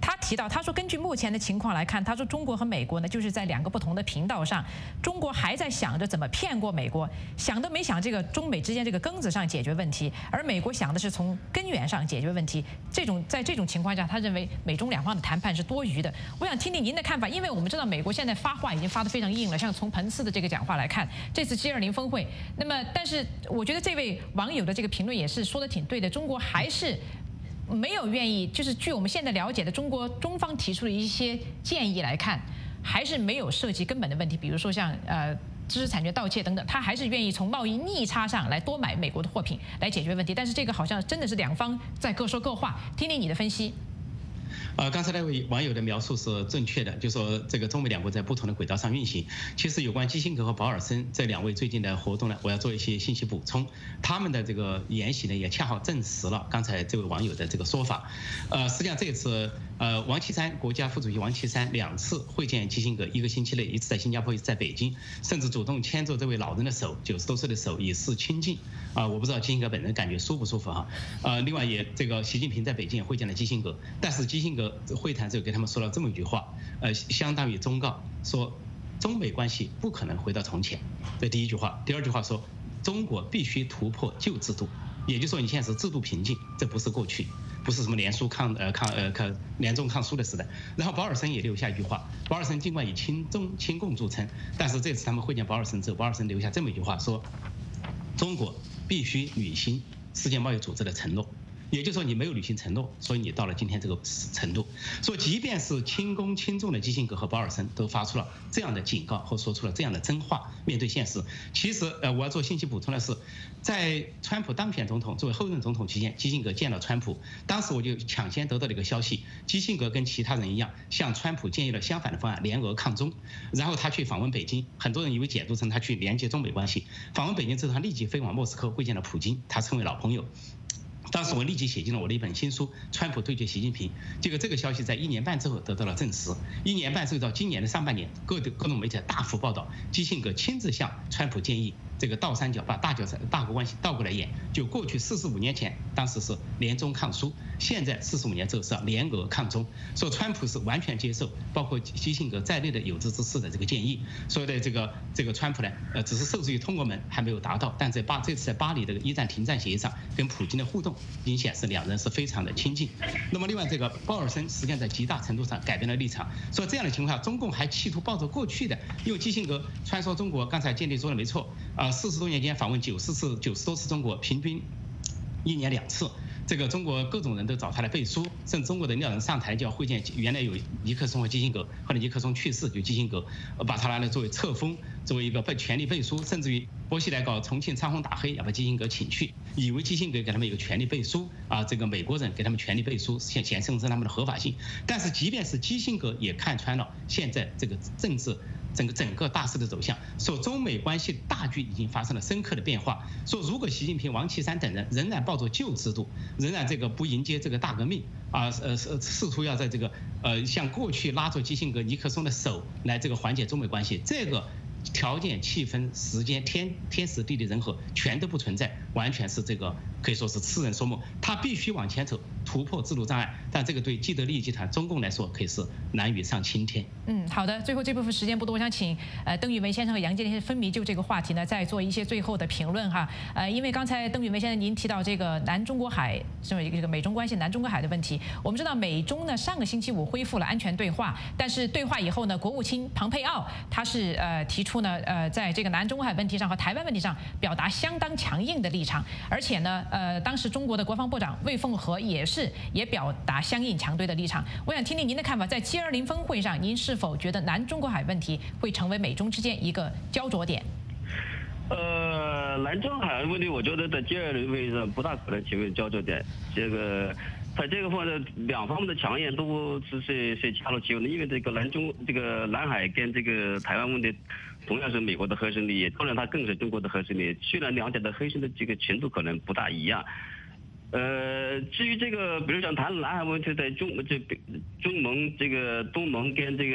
他提到，他说根据目前的情况来看，他说中国和美国呢就是在两个不同的频道上，中国还在想着怎么骗过美国，想都没想这个中美之间这个根子上解决问题，而美国想的是从根源上解决问题。这种在这种情况下，他认为美中两方的谈判是多余的。我想听听您的看法，因为我们知道美国现在发话已经发得非常硬了，像从彭斯的这个讲话来看，这次 G 二零峰会，那么但是我觉得这位网友的这个评论也是说的挺对的，中国还是没有愿意，就是据我们现在了解的中国中方提出的一些建议来看，还是没有涉及根本的问题，比如说像呃知识产权盗窃等等，他还是愿意从贸易逆差上来多买美国的货品来解决问题。但是这个好像真的是两方在各说各话，听听你的分析。 呃，刚才那位网友的描述是正确的，就说这个中美两国在不同的轨道上运行。其实有关基辛格和保尔森这两位最近的活动呢，我要做一些信息补充。他们的这个言行呢，也恰好证实了刚才这位网友的这个说法。呃，实际上这次呃，王岐山国家副主席王岐山两次会见基辛格，一个星期内，一次在新加坡，一次在北京，甚至主动牵着这位老人的手，九十多岁的手，以示亲近。啊、呃，我不知道基辛格本人感觉舒不舒服哈。呃，另外也这个习近平在北京也会见了基辛格，但是基辛格会谈之后给他们说了这么一句话，呃，相当于忠告说，中美关系不可能回到从前。这第一句话，第二句话说，中国必须突破旧制度，也就是说你现在是制度瓶颈，这不是过去，不是什么联苏抗呃抗呃抗联中抗苏的时代。然后保尔森也留下一句话，保尔森尽管以亲中亲共著称，但是这次他们会见保尔森之后，保尔森留下这么一句话说，中国必须履行世界贸易组织的承诺。也就是说，你没有履行承诺，所以你到了今天这个程度。说，即便是轻攻轻重的基辛格和保尔森都发出了这样的警告，或说出了这样的真话，面对现实。其实，呃，我要做信息补充的是，在川普当选总统作为后任总统期间，基辛格见了川普，当时我就抢先得到了一个消息，基辛格跟其他人一样，向川普建议了相反的方案，联俄抗中。然后他去访问北京，很多人以为解读成他去连接中美关系。访问北京之后，他立即飞往莫斯科会见了普京，他成为老朋友。当时我立即写进了我的一本新书《川普对决习近平》，结果这个消息在一年半之后得到了证实。一年半之后到今年的上半年，各各种媒体大幅报道，基辛格亲自向川普建议这个倒三角，把大角大国关系倒过来演。就过去四十五年前，当时是联中抗苏，现在四十五年之后是要联俄抗中。说川普是完全接受包括基辛格在内的有志之士的这个建议。所以的这个这个川普呢，呃，只是受制于通过门还没有达到，但在巴这次在巴黎这个一战停战协议上跟普京的互动，已经显示两人是非常的亲近。那么另外这个鲍尔森实际上在极大程度上改变了立场，说这样的情况下，中共还企图抱着过去的，因为基辛格穿梭中国，刚才建立说的没错，啊，四十多年间访问九十次、九十多次中国，平均一年两次。这个中国各种人都找他来背书，甚至中国的领导人上台就要会见，原来有尼克松和基辛格，后来尼克松去世，就基辛格把他拿来作为册封，作为一个被权力背书，甚至于薄熙来搞重庆唱红打黑，要把基辛格请去，以为基辛格给他们一个权力背书啊，这个美国人给他们权力背书，显显示他们的合法性。但是即便是基辛格也看穿了现在这个政治。整个整个大势的走向，说中美关系大局已经发生了深刻的变化。说如果习近平、王岐山等人仍然抱着旧制度，仍然这个不迎接这个大革命啊，呃，试图要在这个呃像过去拉着基辛格、尼克松的手来这个缓解中美关系，这个条件、气氛、时间、天天时地利人和全都不存在，完全是这个可以说是痴人说梦。他必须往前走，突破制度障碍，但这个对既得利益集团中共来说可以是难于上青天。 嗯，好的，最后这部分时间不多，我想请呃邓玉文先生和杨建先生分别就这个话题呢再做一些最后的评论哈。呃，因为刚才邓玉文先生您提到这个南中国海，是这个美中关系南中国海的问题，我们知道美中呢上个星期五恢复了安全对话，但是对话以后呢，国务卿庞佩奥他是呃提出呢呃在这个南中国海问题上和台湾问题上表达相当强硬的立场，而且呢呃当时中国的国防部长魏凤和也是也表达相应强对的立场。我想听听您的看法，在 G 二零峰会上，您是否觉得南中国海问题会成为美中之间一个焦灼点？ 呃，南中海问题，我觉得在 G 二零会议上不大可能成为焦灼点。这个在这个方面，两方面的强硬都是是是恰如其分的，因为这个南中这个南海跟这个台湾问题同样是美国的核心利益，当然它更是中国的核心利益。虽然两者的核心的这个程度可能不大一样。呃，至于这个，比如讲谈南海问题，在中这中盟、这个东盟跟这个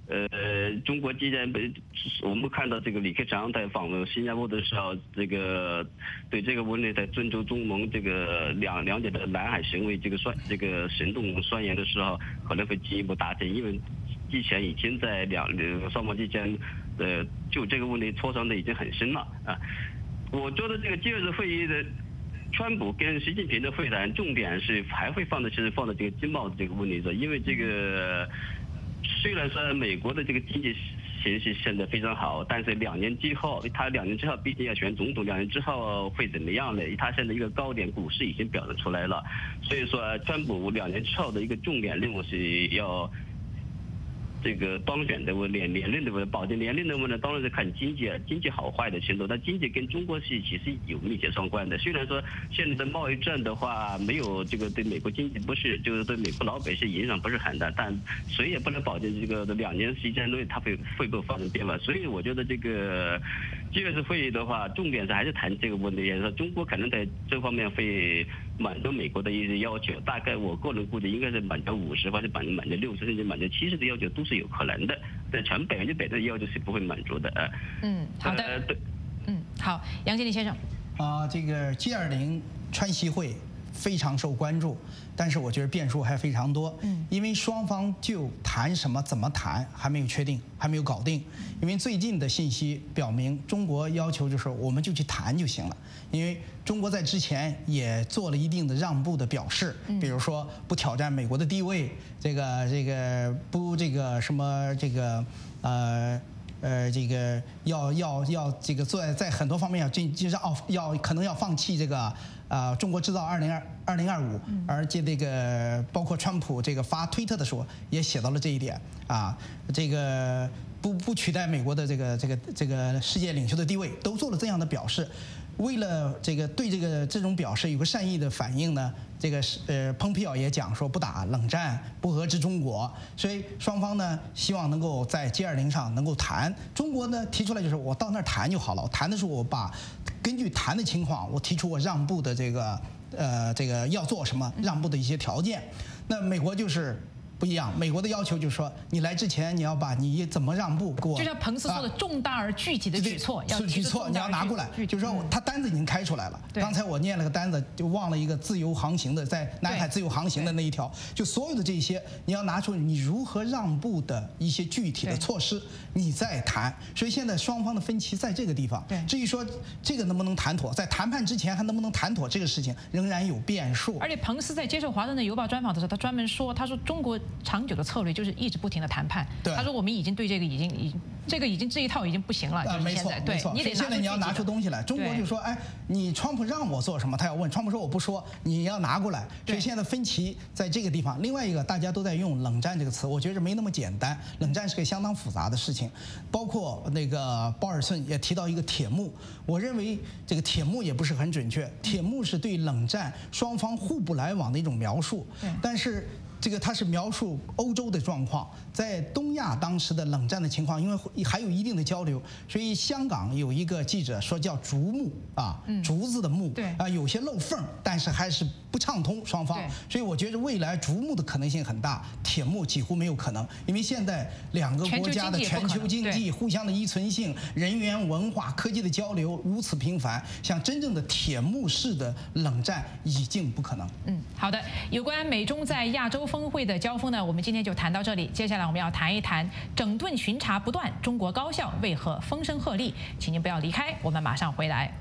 呃，中国既然被我们看到这个李克强在访问新加坡的时候，这个对这个问题在尊重中蒙这个两两者的南海行为这个算这个行动宣言的时候，可能会进一步达成，因为之前已经在两双方之间，呃，就这个问题磋商的已经很深了啊。我觉得这个 G 二十会议的川普跟习近平的会谈，重点是还会放在其实放在这个经贸的这个问题上，因为这个。虽然说美国的这个经济形势现在非常好，但是两年之后，他两年之后毕竟要选总统，两年之后会怎么样呢？他现在一个高点股市已经表现出来了，所以说川普两年之后的一个重点任务是要这个当选的问连连任的问保证连任的问呢，当然是看经济经济好坏的程度。但经济跟中国是其实有密切相关的。虽然说现在的贸易战的话，没有这个对美国经济不是就是对美国老百姓影响不是很大，但谁也不能保证这个两年时间内它会会不会发生变化。所以我觉得这个G 二十会议的话，重点是还是谈这个问题，也就是说中国可能在这方面会满足美国的一些要求。大概我个人估计应该是满足五十或者满满足六十甚至满足七十的要求都是有可能的，但全百分之百的要求是不会满足的啊。 嗯，好的。 呃、对， 嗯，好，杨经理先生。 啊，这个 G 二十川习会非常受关注，但是我觉得变数还非常多。嗯，因为双方就谈什么、怎么谈还没有确定，还没有搞定。因为最近的信息表明，中国要求就是我们就去谈就行了。因为中国在之前也做了一定的让步的表示，比如说不挑战美国的地位，这个这个不这个什么这个呃。呃，这个要要要这个做在很多方面要进，就是哦，要可能要放弃这个呃中国制造二零二二零二五，而且这个包括川普这个发推特的时候也写到了这一点啊，这个不不取代美国的这个这个这个世界领袖的地位，都做了这样的表示。为了这个对这个这种表示有个善意的反应呢，这个是呃蓬佩奥也讲说不打冷战，不遏制中国，所以双方呢希望能够在 G 二十 上能够谈。中国呢提出来就是我到那儿谈就好了，我谈的时候我把根据谈的情况，我提出我让步的这个呃这个要做什么让步的一些条件。那美国就是不一样，美国的要求就是说，你来之前你要把你怎么让步给我， 就像彭斯说的重大而具体的举措， 要举措你要拿过来，就是说他单子已经开出来了。刚才我念了个单子，就忘了一个自由航行的，在南海自由航行的那一条，就所有的这些你要拿出你如何让步的一些具体的措施，你再谈。所以现在双方的分歧在这个地方。至于说这个能不能谈妥，在谈判之前还能不能谈妥这个事情，仍然有变数。 而且彭斯在接受《华盛顿邮报》专访的时候，他专门说，他说中国长久的策略就是一直不停的谈判。他说我们已经对这个已经已经这个已经这一套已经不行了。 啊，没错，没错。 你得现在你要拿出东西来。中国就说，哎，你川普让我做什么？他要问川普说我不说，你要拿过来。所以现在分歧在这个地方。另外一个，大家都在用冷战这个词，我觉得没那么简单。冷战是个相当复杂的事情，包括那个鲍尔森也提到一个铁幕，我认为这个铁幕也不是很准确。铁幕是对冷战双方互不来往的一种描述，但是。这个它是描述欧洲的状况，在东亚当时的冷战的情况，因为还有一定的交流，所以香港有一个记者说叫竹幕啊，竹子的幕，对啊，有些漏缝，但是还是不畅通双方，所以我觉得未来竹幕的可能性很大，铁幕几乎没有可能，因为现在两个国家的全球经济互相的依存性、人员、文化、科技的交流如此频繁，像真正的铁幕式的冷战已经不可能。 嗯，好的，有关美中在亚洲峰会的交锋呢，我们今天就谈到这里。接下来我们要谈一谈整顿巡查不断，中国高校为何风声鹤唳？请您不要离开，我们马上回来。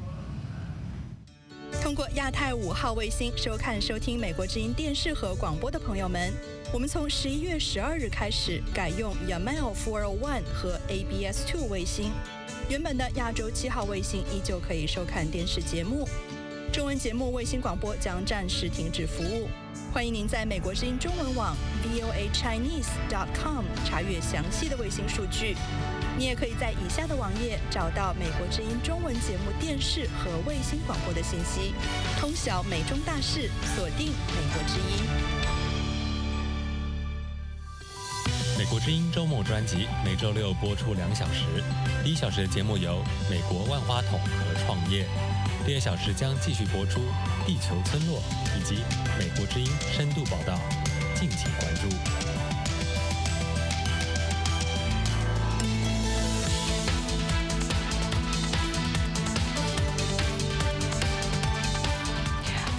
通过亚太五号卫星收看、收听美国之音电视和广播的朋友们，我们从十一月十二日开始改用 Yamal四零一 和 A B S 二卫星，原本的亚洲七号卫星依旧可以收看电视节目。中文节目卫星广播将暂时停止服务。欢迎您在美国之音中文网 v o a chinese dot com 查阅详细的卫星数据。你也可以在以下的网页找到美国之音中文节目电视和卫星广播的信息。通晓美中大事，锁定美国之音。 美国之音周末专辑每周六播出两小时，第一小时的节目由美国万花筒和创业，第二小时将继续播出地球村落以及美国之音深度报道，敬请关注。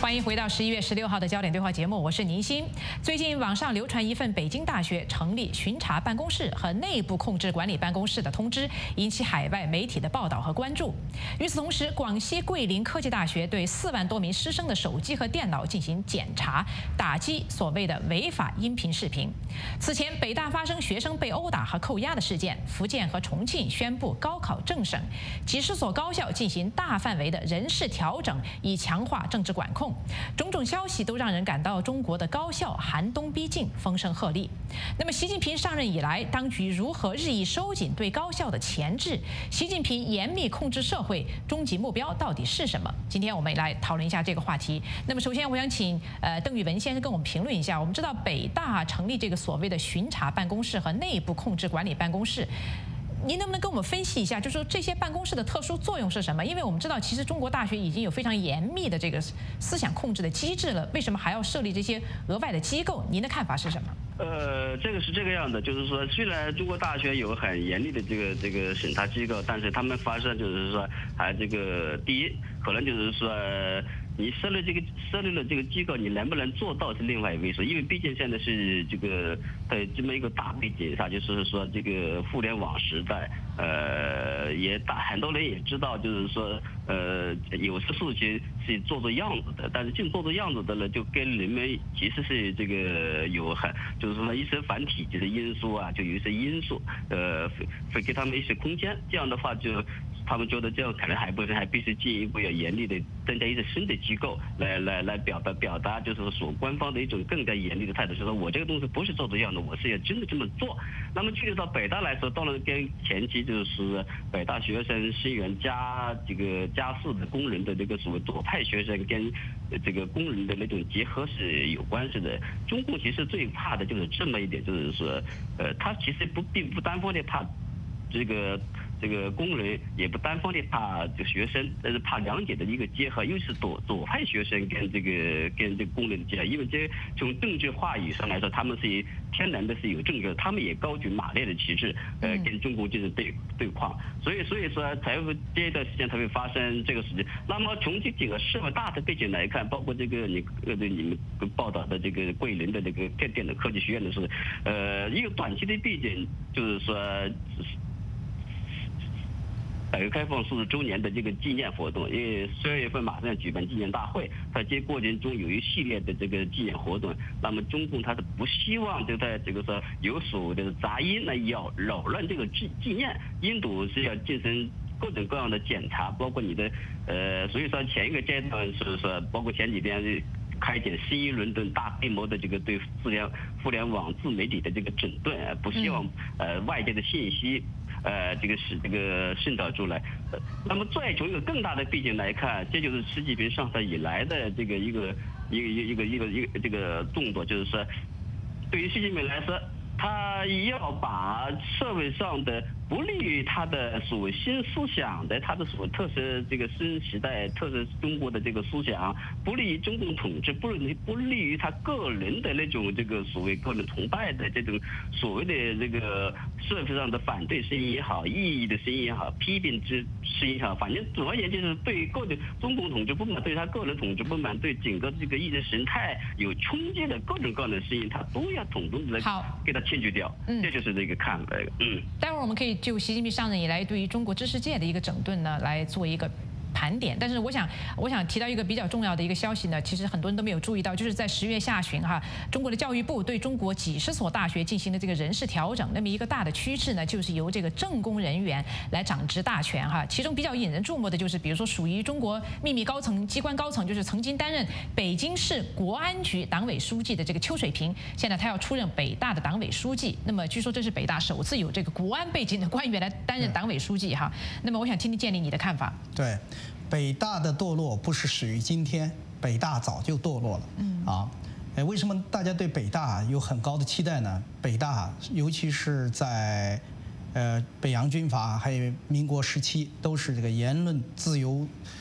欢迎回到十一月十六号的焦点对话节目，我是宁欣。最近网上流传一份北京大学成立巡查办公室和内部控制管理办公室的通知，引起海外媒体的报道和关注。与此同时，广西桂林科技大学对四万多名师生的手机和电脑进行检查，打击所谓的违法音频视频。此前，北大发生学生被殴打和扣押的事件，福建和重庆宣布高考政审，几十所高校进行大范围的人事调整，以强化政治管控。种种消息都让人感到中国的高校寒冬逼近，风声鹤唳。那么，习近平上任以来，当局如何日益收紧对高校的钳制？习近平严密控制社会，终极目标到底是什么？今天我们来讨论一下这个话题。那么，首先我想请呃邓宇文先生跟我们评论一下。我们知道北大成立这个所谓的巡查办公室和内部控制管理办公室。您能不能跟我们分析一下，就是说这些办公室的特殊作用是什么？因为我们知道，其实中国大学已经有非常严密的这个思想控制的机制了，为什么还要设立这些额外的机构？您的看法是什么？ 呃，这个是这个样的，就是说，虽然中国大学有很严厉的这个这个审查机构，但是他们发生就是说，还这个第一，可能就是说。你设立这个设立了这个机构，你能不能做到是另外一回事。因为毕竟现在是这个在这么一个大背景下，就是说这个互联网时代，呃，也大很多人也知道，就是说呃，有些事情是做做样子的，但是净做做样子的呢，就跟人们其实是这个有很，就是说一些反体制的因素啊，就有一些因素，呃，会会给他们一些空间。这样的话就。他们觉得这样可能还不是，还必须进一步要严厉的增加一些新的机构来来来表达表达，就是所官方的一种更加严厉的态度，就是说我这个东西不是做这样的，我是要真的这么做。那么具体到北大来说，当然跟前期就是北大学生生源加这个加四的工人的这个所谓左派学生跟这个工人的那种结合是有关系的。中共其实最怕的就是这么一点，就是说，呃，他其实不并不单方的怕这个。这个工人也不单方的怕这个学生，但是怕两者的一个结合，尤其是左左派学生跟这个跟这个工人的结合，因为这从政治话语上来说，他们是天然的是有政治，他们也高举马列的旗帜，呃，跟中国进行对对抗，所以所以说才会这一段时间才会发生这个事情。那么从这几个社会大的背景来看，包括这个你呃你们报道的这个桂林的这个电电子科技学院的是，呃，一个短期的背景就是说。改革开放四十周年的这个纪念活动，因为十二月份马上要举办纪念大会，在这过程中有一系列的这个纪念活动。那么中共他是不希望就在这个说有所谓的杂音来扰扰乱这个纪纪念，印度是要进行各种各样的检查，包括你的呃，所以说前一个阶段是说，包括前几天开展新一轮的大规模的这个对互联互联网自媒体的这个整顿，不希望呃外界的信息。呃，这个是这个渗透出来。呃，那么再从一个更大的背景来看，这就是习近平上台以来的这个一个一个一个一个一个这个动作，就是说，对于习近平来说，他要把社会上的不利于他的所谓新思想的，他的所谓特色这个新时代特色中国的这个思想，不利于中共统治，不利不利于他个人的那种这个所谓个人崇拜的这种所谓的这个社会上的反对声音也好，异议的声音也好，批评之声音也好，反正总而言之就是对个人中共统治不满，对他个人统治不满，对整个这个意识形态有冲击的各种各样的声音，他都要统统的给他清除掉。嗯，这就是这个看法。嗯， 待会儿我们可以就习近平上任以来对于中国知识界的一个整顿呢来做一个盘点。但是我想，我想提到一个比较重要的一个消息呢，其实很多人都没有注意到，就是在十月下旬哈，中国的教育部对中国几十所大学进行了这个人事调整。那么一个大的趋势呢，就是由这个政工人员来掌执大权哈。其中比较引人注目的就是，比如说属于中国秘密高层机关高层，就是曾经担任北京市国安局党委书记的这个邱水平，现在他要出任北大的党委书记。那么据说这是北大首次有这个国安背景的官员来担任党委书记哈。那么我想听听建立你的看法。 对。北大的堕落不是始于今天，北大早就堕落了。嗯啊，哎，为什么大家对北大有很高的期待呢？北大尤其是在呃北洋军阀还有民国时期，都是这个言论自由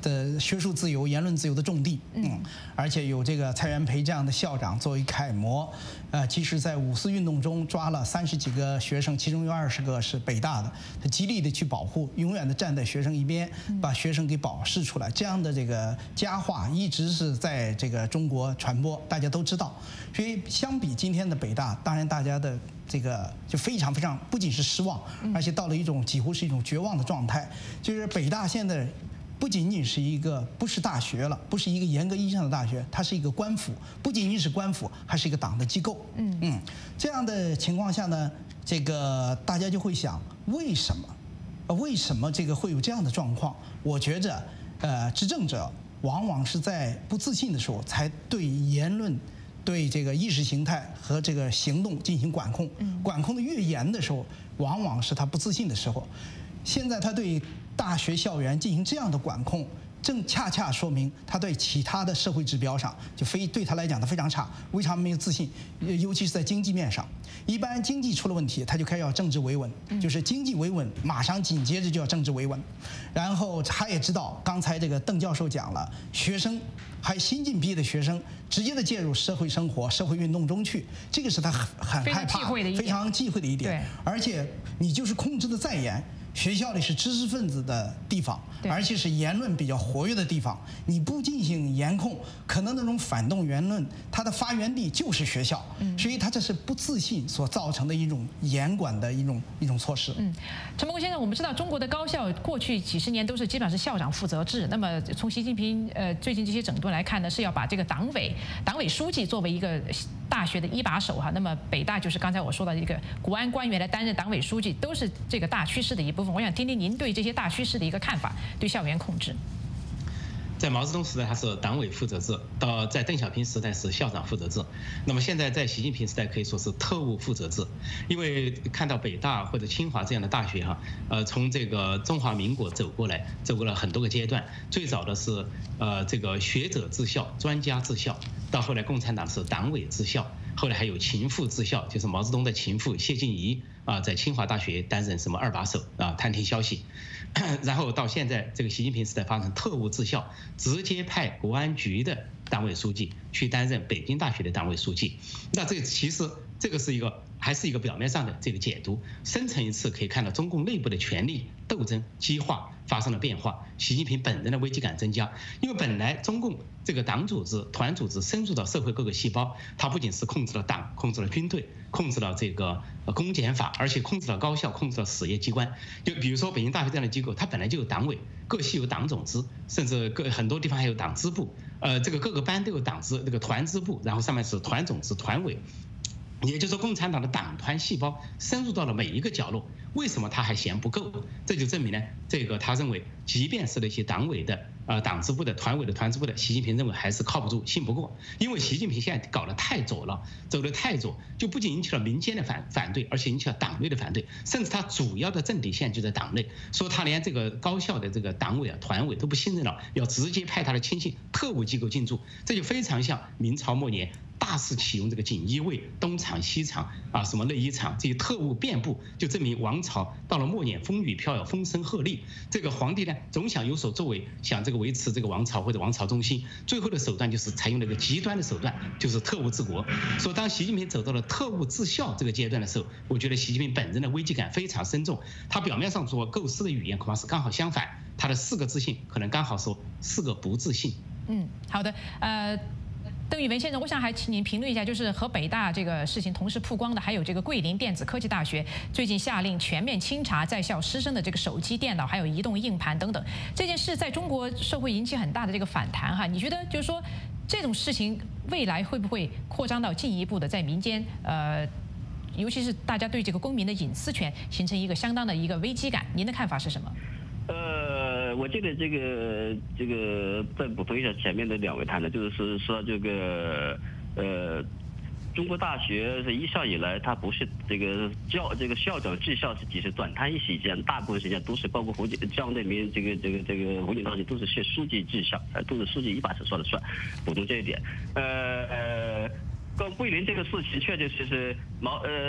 的学术自由、言论自由的重地，嗯，而且有这个蔡元培这样的校长作为楷模，呃，即使在五四运动中抓了三十几个学生，其中有二十个是北大的，他极力的去保护，永远的站在学生一边，把学生给保释出来，这样的这个佳话一直是在这个中国传播，大家都知道。所以相比今天的北大，当然大家的这个就非常非常不仅是失望，而且到了一种几乎是一种绝望的状态，就是北大现在不仅仅是一个不是大学了，不是一个严格意义上的大学，它是一个官府，不仅仅是官府，还是一个党的机构。嗯嗯，这样的情况下呢，这个大家就会想，为什么？呃，为什么这个会有这样的状况？我觉着，呃，执政者往往是在不自信的时候，才对言论、对这个意识形态和这个行动进行管控。管控的越严的时候，往往是他不自信的时候。现在他对大学校园进行这样的管控，正恰恰说明他对其他的社会指标上就非对他来讲他非常差。为啥没有自信？尤其是在经济面上，一般经济出了问题，他就开始要政治维稳，就是经济维稳，马上紧接着就要政治维稳。然后他也知道，刚才这个邓教授讲了，学生还新进毕业的学生直接的介入社会生活、社会运动中去，这个是他很很害怕、非常忌讳的一点。而且你就是控制的再严。学校里是知识分子的地方，而且是言论比较活跃的地方。你不进行严控，可能那种反动言论，它的发源地就是学校。嗯，所以它这是不自信所造成的一种严管的一种一种措施。 嗯，陈伯公先生，我们知道中国的高校过去几十年都是基本上是校长负责制。那么从习近平呃最近这些整顿来看呢，是要把这个党委党委书记作为一个大学的一把手哈。那么北大就是刚才我说的一个国安官员来担任党委书记，都是这个大趋势的一部分。我想听听您对这些大趋势的一个看法，对校园控制。 在毛泽东时代，他是党委负责制；到在邓小平时代是校长负责制。那么现在在习近平时代可以说是特务负责制。因为看到北大或者清华这样的大学哈，呃，从这个中华民国走过来，走过了很多个阶段。最早的是呃这个学者治校、专家治校，到后来共产党是党委治校，后来还有情妇治校，就是毛泽东的情妇谢晋仪啊，在清华大学担任什么二把手啊，探听消息。然后到现在这个习近平时代发生特务治校，直接派国安局的党委书记去担任北京大学的党委书记。那这其实这个是一个还是一个表面上的这个解读，深层一次可以看到中共内部的权力斗争激化发生了变化，习近平本人的危机感增加。因为本来中共这个党组织、团组织深入到社会各个细胞，它不仅是控制了党、控制了军队、控制了这个公检法，而且控制了高校、控制了实业机关。就比如说北京大学这样的机构，它本来就有党委，各系有党总支，甚至各很多地方还有党支部。呃，这个各个班都有党支，这个团支部，然后上面是团总支、团委。也就是说，共产党的党团细胞深入到了每一个角落，为什么他还嫌不够？这就证明呢，这个他认为，即便是那些党委的、呃党支部的、团委的、团支部的，习近平认为还是靠不住、信不过，因为习近平现在搞得太左了，走得太左，就不仅引起了民间的反反对，而且引起了党内的反对，甚至他主要的政敌现在就在党内，说他连这个高校的这个党委啊、团委都不信任了，要直接派他的亲信、特务机构进驻，这就非常像明朝末年。大肆启用这个锦衣卫、东厂、西厂啊，什么内衣厂，这些特务遍布，就证明王朝到了末年风雨飘摇、风声鹤唳。这个皇帝呢，总想有所作为，想这个维持这个王朝或者王朝中心，最后的手段就是采用那个极端的手段，就是特务治国。所以当习近平走到了特务治校这个阶段的时候，我觉得习近平本人的危机感非常深重。他表面上说构思的语言恐怕是刚好相反，他的四个自信可能刚好说四个不自信。 嗯，好的，呃。邓玉文先生，我想还请您评论一下，就是和北大这个事情同时曝光的，还有这个桂林电子科技大学最近下令全面清查在校师生的这个手机、电脑，还有移动硬盘等等。这件事在中国社会引起很大的这个反弹哈。你觉得就是说这种事情未来会不会扩张到进一步的在民间呃，尤其是大家对这个公民的隐私权形成一个相当的一个危机感？您的看法是什么？ 呃，我觉得这个这个再补充一下前面的两位谈的，就是说这个呃，中国大学是一校以来，它不是这个教这个校长治校是只是短暂一时间，大部分时间都是包括胡锦江那边这个这个这个胡锦涛都是县书记治校，呃，都是书记一把手说了算，补充这一点。呃呃。跟桂林这个事情，确确实实毛呃，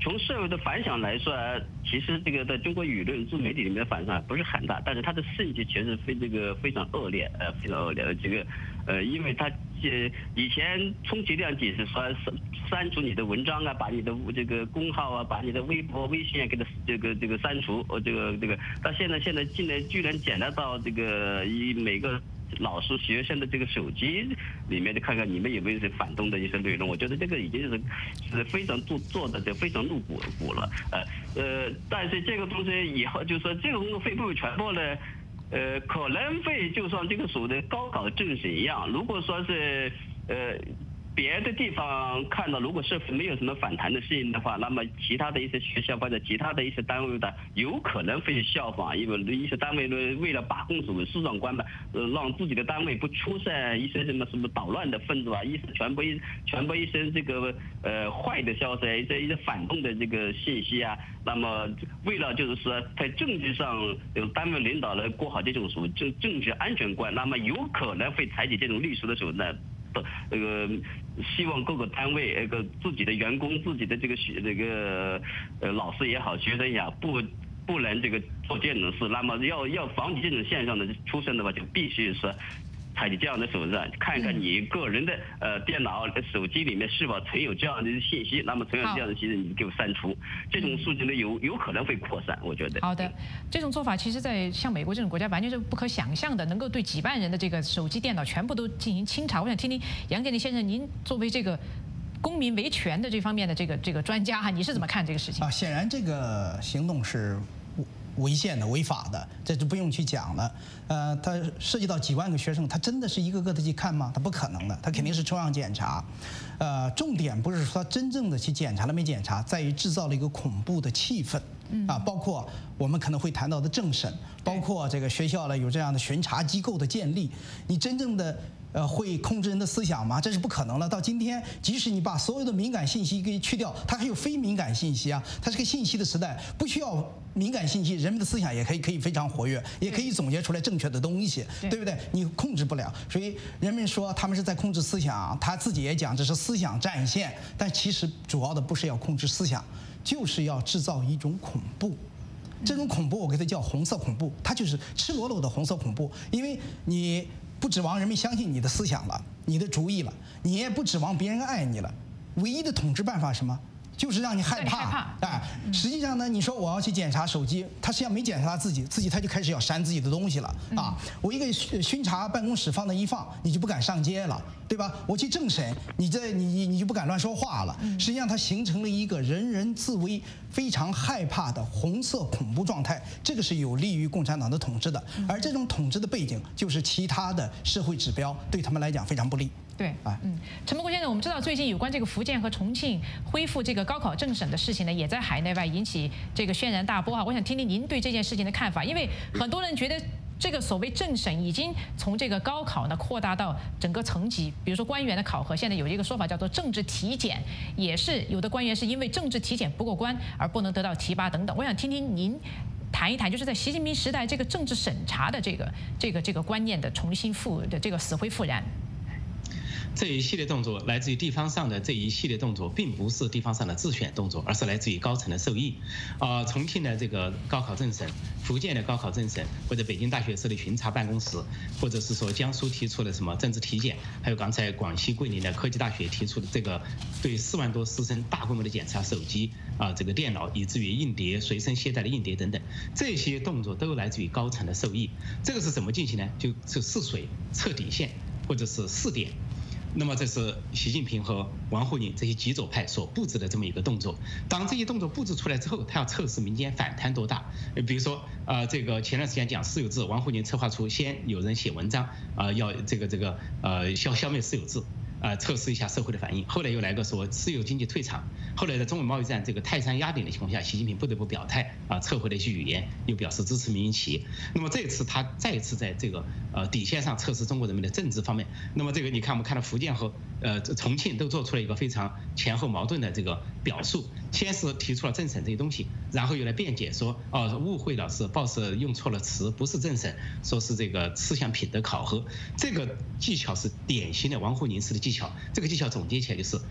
从社会的反响来说，其实这个在中国舆论、自媒体里面的反响不是很大，但是它的胜绩确实非这个非常恶劣，呃，非常恶劣的这个，呃，因为它呃以前充其量只是说删删除你的文章啊，把你的这个公号啊，把你的微博、微信啊给它这个这个删除，呃，这个这个，到现在现在竟然居然简单到这个以每个老师学生的这个手机里面，看看你们有没有一些反动的一些内容。我觉得这个已经是是非常做做的就非常露骨骨了，呃呃，但是这个东西以后就是说这个工作会不会传播呢？呃，可能会就像这个所谓的高考政审一样，如果说是呃。别的地方看到，如果是没有什么反弹的事情的话，那么其他的一些学校或者其他的一些单位的，有可能会效仿，因为一些单位呢，为了把控所谓市长官的，呃，让自己的单位不出现一些什么什么捣乱的分子啊，一些传播一传播一些这个呃坏的消息，一些一些反动的这个信息啊，那么为了就是说在政治上有单位领导来过好这种所谓政政治安全观，那么有可能会采取这种律师的手段。这个希望各个单位，那个自己的员工、自己的这个学这个呃老师也好、学生也好，不不能这个做这种事。那么要要防止这种现象的出现的话，就必须是采取这样的手段，看看你个人的呃电脑、手机里面是否存有这样的信息。那么存有这样的信息，你给我删除。这种事情呢，有有可能会扩散，我觉得。 好的，这种做法其实，在像美国这种国家，完全是不可想象的，能够对几万人的这个手机、电脑全部都进行清查。我想听听杨建立先生，您作为这个公民维权的这方面的这个这个专家哈，你是怎么看这个事情？ 啊，显然这个行动是违宪的、违法的，这就不用去讲了。呃，它涉及到几万个学生，他真的是一个个的去看吗？他不可能的，他肯定是抽样检查。呃，重点不是说他真正的去检查了没检查，在于制造了一个恐怖的气氛。啊，包括我们可能会谈到的政审，包括这个学校呢有这样的巡查机构的建立，你真正的呃会控制人的思想吗？这是不可能了。到今天，即使你把所有的敏感信息给去掉，它还有非敏感信息啊，它是个信息的时代，不需要敏感信息，人们的思想也可以可以非常活跃，也可以总结出来正确的东西，对不对？你控制不了，所以人们说他们是在控制思想，他自己也讲这是思想战线，但其实主要的不是要控制思想，就是要制造一种恐怖。这种恐怖我给它叫红色恐怖，它就是赤裸裸的红色恐怖，因为你不指望人们相信你的思想了，你的主意了，你也不指望别人爱你了，唯一的统治办法是什么？就是让你害怕， 害怕哎，实际上呢，你说我要去检查手机，他实际上没检查他自己，自己他就开始要删自己的东西了啊！我一个巡查办公室放那一放，你就不敢上街了，对吧？我去政审，你这你你你就不敢乱说话了。实际上，它形成了一个人人自危、非常害怕的红色恐怖状态，这个是有利于共产党的统治的。而这种统治的背景，就是其他的社会指标对他们来讲非常不利。 对，啊，嗯，陈伯国先生，我们知道最近有关这个福建和重庆恢复这个高考政审的事情呢，也在海内外引起这个轩然大波哈。我想听听您对这件事情的看法，因为很多人觉得这个所谓政审已经从这个高考呢扩大到整个层级，比如说官员的考核，现在有一个说法叫做政治体检，也是有的官员是因为政治体检不过关而不能得到提拔等等。我想听听您谈一谈，就是在习近平时代这个政治审查的这个这个这个观念的重新复的这个死灰复燃。 这一系列动作来自于地方上的这一系列动作，并不是地方上的自选动作，而是来自于高层的授意。啊、呃，重庆的这个高考政审，福建的高考政审，或者北京大学设立巡查办公室，或者是说江苏提出的什么政治体检，还有刚才广西桂林的科技大学提出的这个对四万多师生大规模的检查手机啊、呃，这个电脑，以至于硬碟、随身携带的硬碟等等，这些动作都来自于高层的授意。这个是怎么进行呢？就是试水、测底线，或者是试点。那么这是习近平和王沪宁这些极左派所布置的这么一个动作。当这些动作布置出来之后，他要测试民间反弹多大。比如说，呃，这个前段时间讲私有制，王沪宁策划出先有人写文章，啊、呃，要这个这个呃消消灭私有制。呃，测试一下社会的反应，后来又来个说私有经济退场，后来在中美贸易战这个泰山压顶的情况下，习近平不得不表态啊、呃，撤回了一些语言，又表示支持民营企业。那么这次他再次在这个呃底线上测试中国人民的政治方面。那么这个你看，我们看到福建和呃重庆都做出了一个非常前后矛盾的这个表述，先是提出了政审这些东西，然后又来辩解说哦、呃、误会了，是报社用错了词，不是政审，说是这个思想品德考核。这个技巧是典型的王沪宁式的技巧。这个技巧总结起来就是，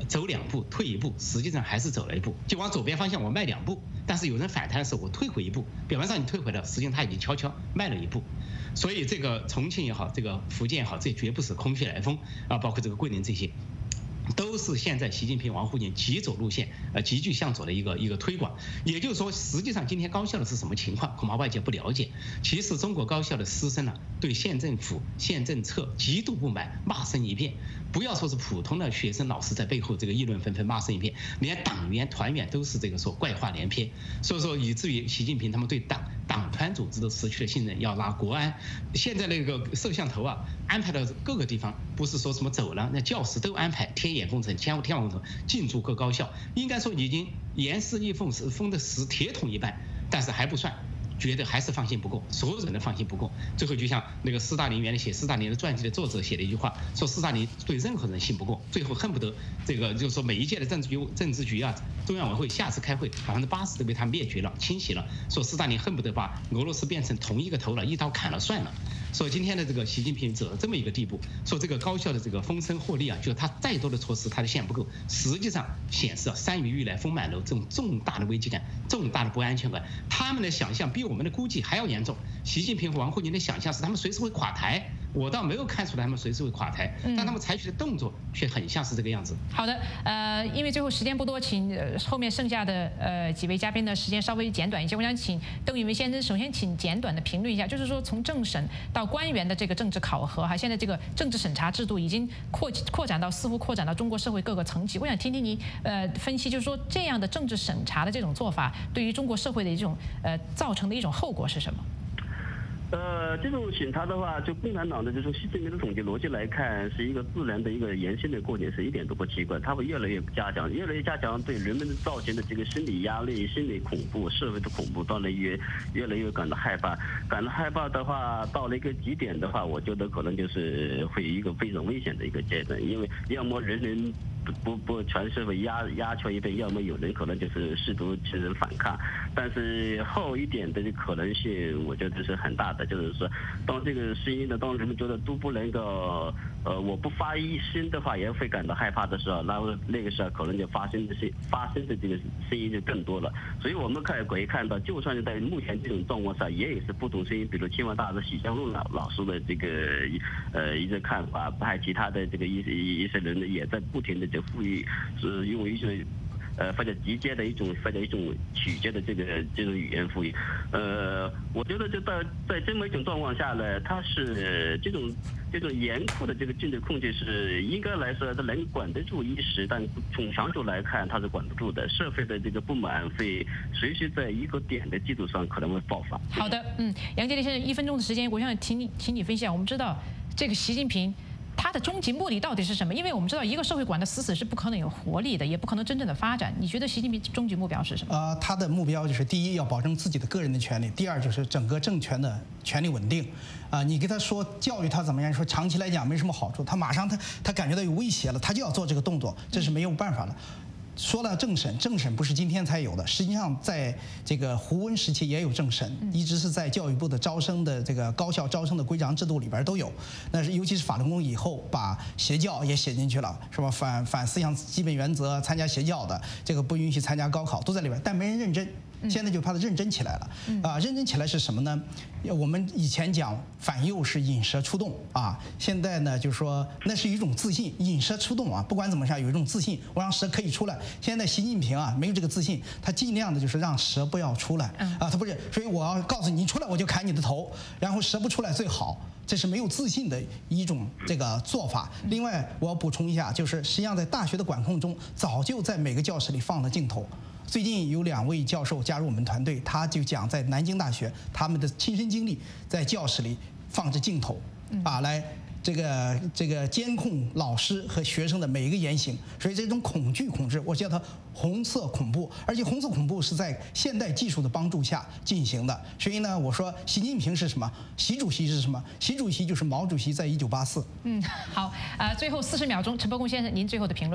走两步退一步，实际上还是走了一步，就往左边方向我迈两步，但是有人反弹的时候我退回一步，表面上你退回了，实际上他已经悄悄迈了一步。所以这个重庆也好，这个福建也好，这绝不是空穴来风啊，包括这个桂林这些。都是现在习近平、王沪宁急走路线，呃，急剧向左的一个一个推广。也就是说，实际上今天高校的是什么情况，恐怕外界不了解。其实中国高校的师生呢、啊，对县政府、县政策极度不满，骂声一片。不要说是普通的学生、老师在背后这个议论纷纷、骂声一片，连党员、团员都是这个说怪话连篇。所以说，以至于习近平他们对党党团组织都失去了信任，要拉国安。现在那个摄像头啊，安排到各个地方，不是说什么走廊，那教室都安排天眼工程、天天网工程进驻各高校，应该说已经严丝一缝，是封的死铁桶一般，但是还不算。觉得还是放心不够，所有人的放心不够。最后就像那个斯大林原来写斯大林的传记的作者写了一句话，说斯大林对任何人信不过，最后恨不得这个就是说每一届的政治局政治局啊，中央委员会下次开会百分之八十都被他灭绝了、清洗了。说斯大林恨不得把俄罗斯变成同一个头了，一刀砍了算了。所以今天的这个习近平走到这么一个地步，说这个高校的这个风声获利啊，就是他再多的措施他的线不够，实际上显示啊山雨欲来风满楼这种重大的危机感、重大的不安全感，他们的想象比我们的估计还要严重。习近平和王沪宁的想象是他们随时会垮台，我倒没有看出来他们随时会垮台，但他们采取的动作却很像是这个样子。 好的，呃，因为最后时间不多，请后面剩下的呃几位嘉宾的时间稍微简短一些。我想请邓玉梅先生首先请简短的评论一下，就是说从政审到官员的这个政治考核哈，现在这个政治审查制度已经扩扩展到似乎扩展到中国社会各个层级。我想听听你呃分析，就是说这样的政治审查的这种做法，对于中国社会的一种呃造成的一种后果是什么？ 呃，这种审查的话，就共产党的这种习近平的统计逻辑来看，是一个自然的一个延伸的过程，是一点都不奇怪。它会越来越加强，越来越加强，对人们造成的这个心理压力、心理恐怖、社会的恐怖，到了越越来越感到害怕。感到害怕的话，到了一个极点的话，我觉得可能就是会一个非常危险的一个阶段，因为要么人人不不全社会压压缺一边，要么有人可能就是试图去反抗，但是后一点的可能性，我觉得是很大的。就是说，当这个声音呢，当人们觉得都不能够，呃，我不发一声的话，也会感到害怕的时候，那那个时候可能就发生的是发生的这个声音就更多了。所以我们看可以看到，就算是在目前这种状况下，也有是不同声音，比如清华大学许江路老老师的这个呃一个看法，还有其他的这个一些一些人呢，也在不停的就呼吁，是用一些。呃，或者直接的一种，或者一种曲解的这个这种语言赋予，呃，我觉得就在在这么一种状况下呢，它是这种这种严酷的这个政治控制是应该来说它能管得住一时，但从长久来看它是管不住的。社会的这个不满会随时在一个点的基础上可能会爆发。 好的，嗯，杨洁篪先生，一分钟的时间，我想请你请你分析下。我们知道这个习近平。他的终极目的到底是什么？因为我们知道，一个社会管得死死是不可能有活力的，也不可能真正的发展。你觉得习近平终极目标是什么？ 呃，他的目标就是第一，要保证自己的个人的权利；第二，就是整个政权的权力稳定。啊、呃，你跟他说教育他怎么样，说长期来讲没什么好处，他马上他他感觉到有威胁了，他就要做这个动作，这是没有办法了。说了政审，政审不是今天才有的，实际上在这个胡温时期也有政审，一直是在教育部的招生的这个高校招生的规章制度里边都有。那是尤其是法轮功以后，把邪教也写进去了，是吧？反反思想基本原则，参加邪教的这个不允许参加高考，都在里边，但没人认真。现在就怕他认真起来了，啊，认真起来是什么呢？我们以前讲反右是引蛇出洞啊，现在呢就是说那是一种自信，引蛇出洞啊，不管怎么样有一种自信，我让蛇可以出来。现在习近平啊没有这个自信，他尽量的就是让蛇不要出来啊，他不是，所以我要告诉你，你出来我就砍你的头，然后蛇不出来最好，这是没有自信的一种这个做法。另外我要补充一下，就是实际上在大学的管控中，早就在每个教室里放了镜头。最近有两位教授加入我们团队，他就讲在南京大学他们的亲身经历，在教室里放着镜头，啊，来这个这个监控老师和学生的每一个言行。所以这种恐惧控制，我叫它红色恐怖，而且红色恐怖是在现代技术的帮助下进行的。所以呢，我说习近平是什么？习主席是什么？习主席就是毛主席在一九八四。 嗯，好，啊、呃，最后四十秒钟，陈伯公先生，您最后的评论。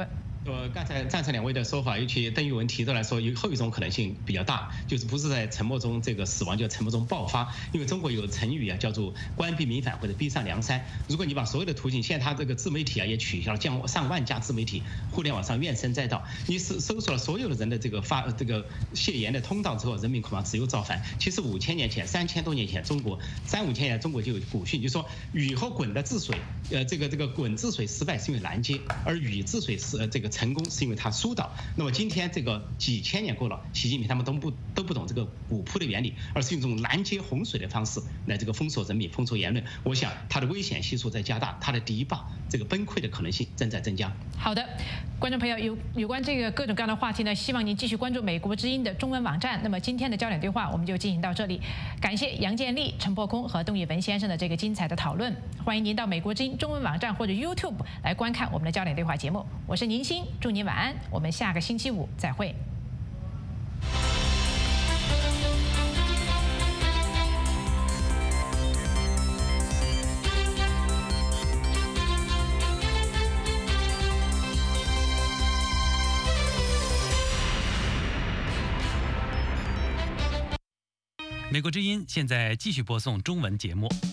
我刚才赞成两位的说法，尤其邓玉文提出来说，有后一种可能性比较大，就是不是在沉默中这个死亡，就在沉默中爆发。因为中国有成语啊，叫做关闭民反或者闭上梁山。如果你把所有的途径，现在它这个自媒体啊也取消了，将上万家自媒体，互联网上怨声载道。你搜搜索了所有的人的这个发这个泄言的通道之后，人民恐怕只有造反。其实五千年前、三千多年前，中国三五千年中国就有古训，就说禹和鲧的治水，呃，这个这个鲧治水失败是因为拦截，而禹治水是呃这个成功是因为他疏导。那么今天这个几千年过了，习近平他们都不都不懂这个五铺的原理，而是用这种拦截洪水的方式来这个封锁人民、封锁言论。我想它的危险系数在加大，它的堤坝这个崩溃的可能性正在增加。 好的，观众朋友，有有关这个各种各样的话题呢，希望您继续关注美国之音的中文网站。那么今天的焦点对话我们就进行到这里，感谢杨建立、陈柏空和邓玉文先生的这个精彩的讨论。欢迎您到美国之音中文网站或者 YouTube 来观看我们的焦点对话节目。我是宁欣，祝您晚安，我们下个星期五再会。 美国之音现在继续播送中文节目。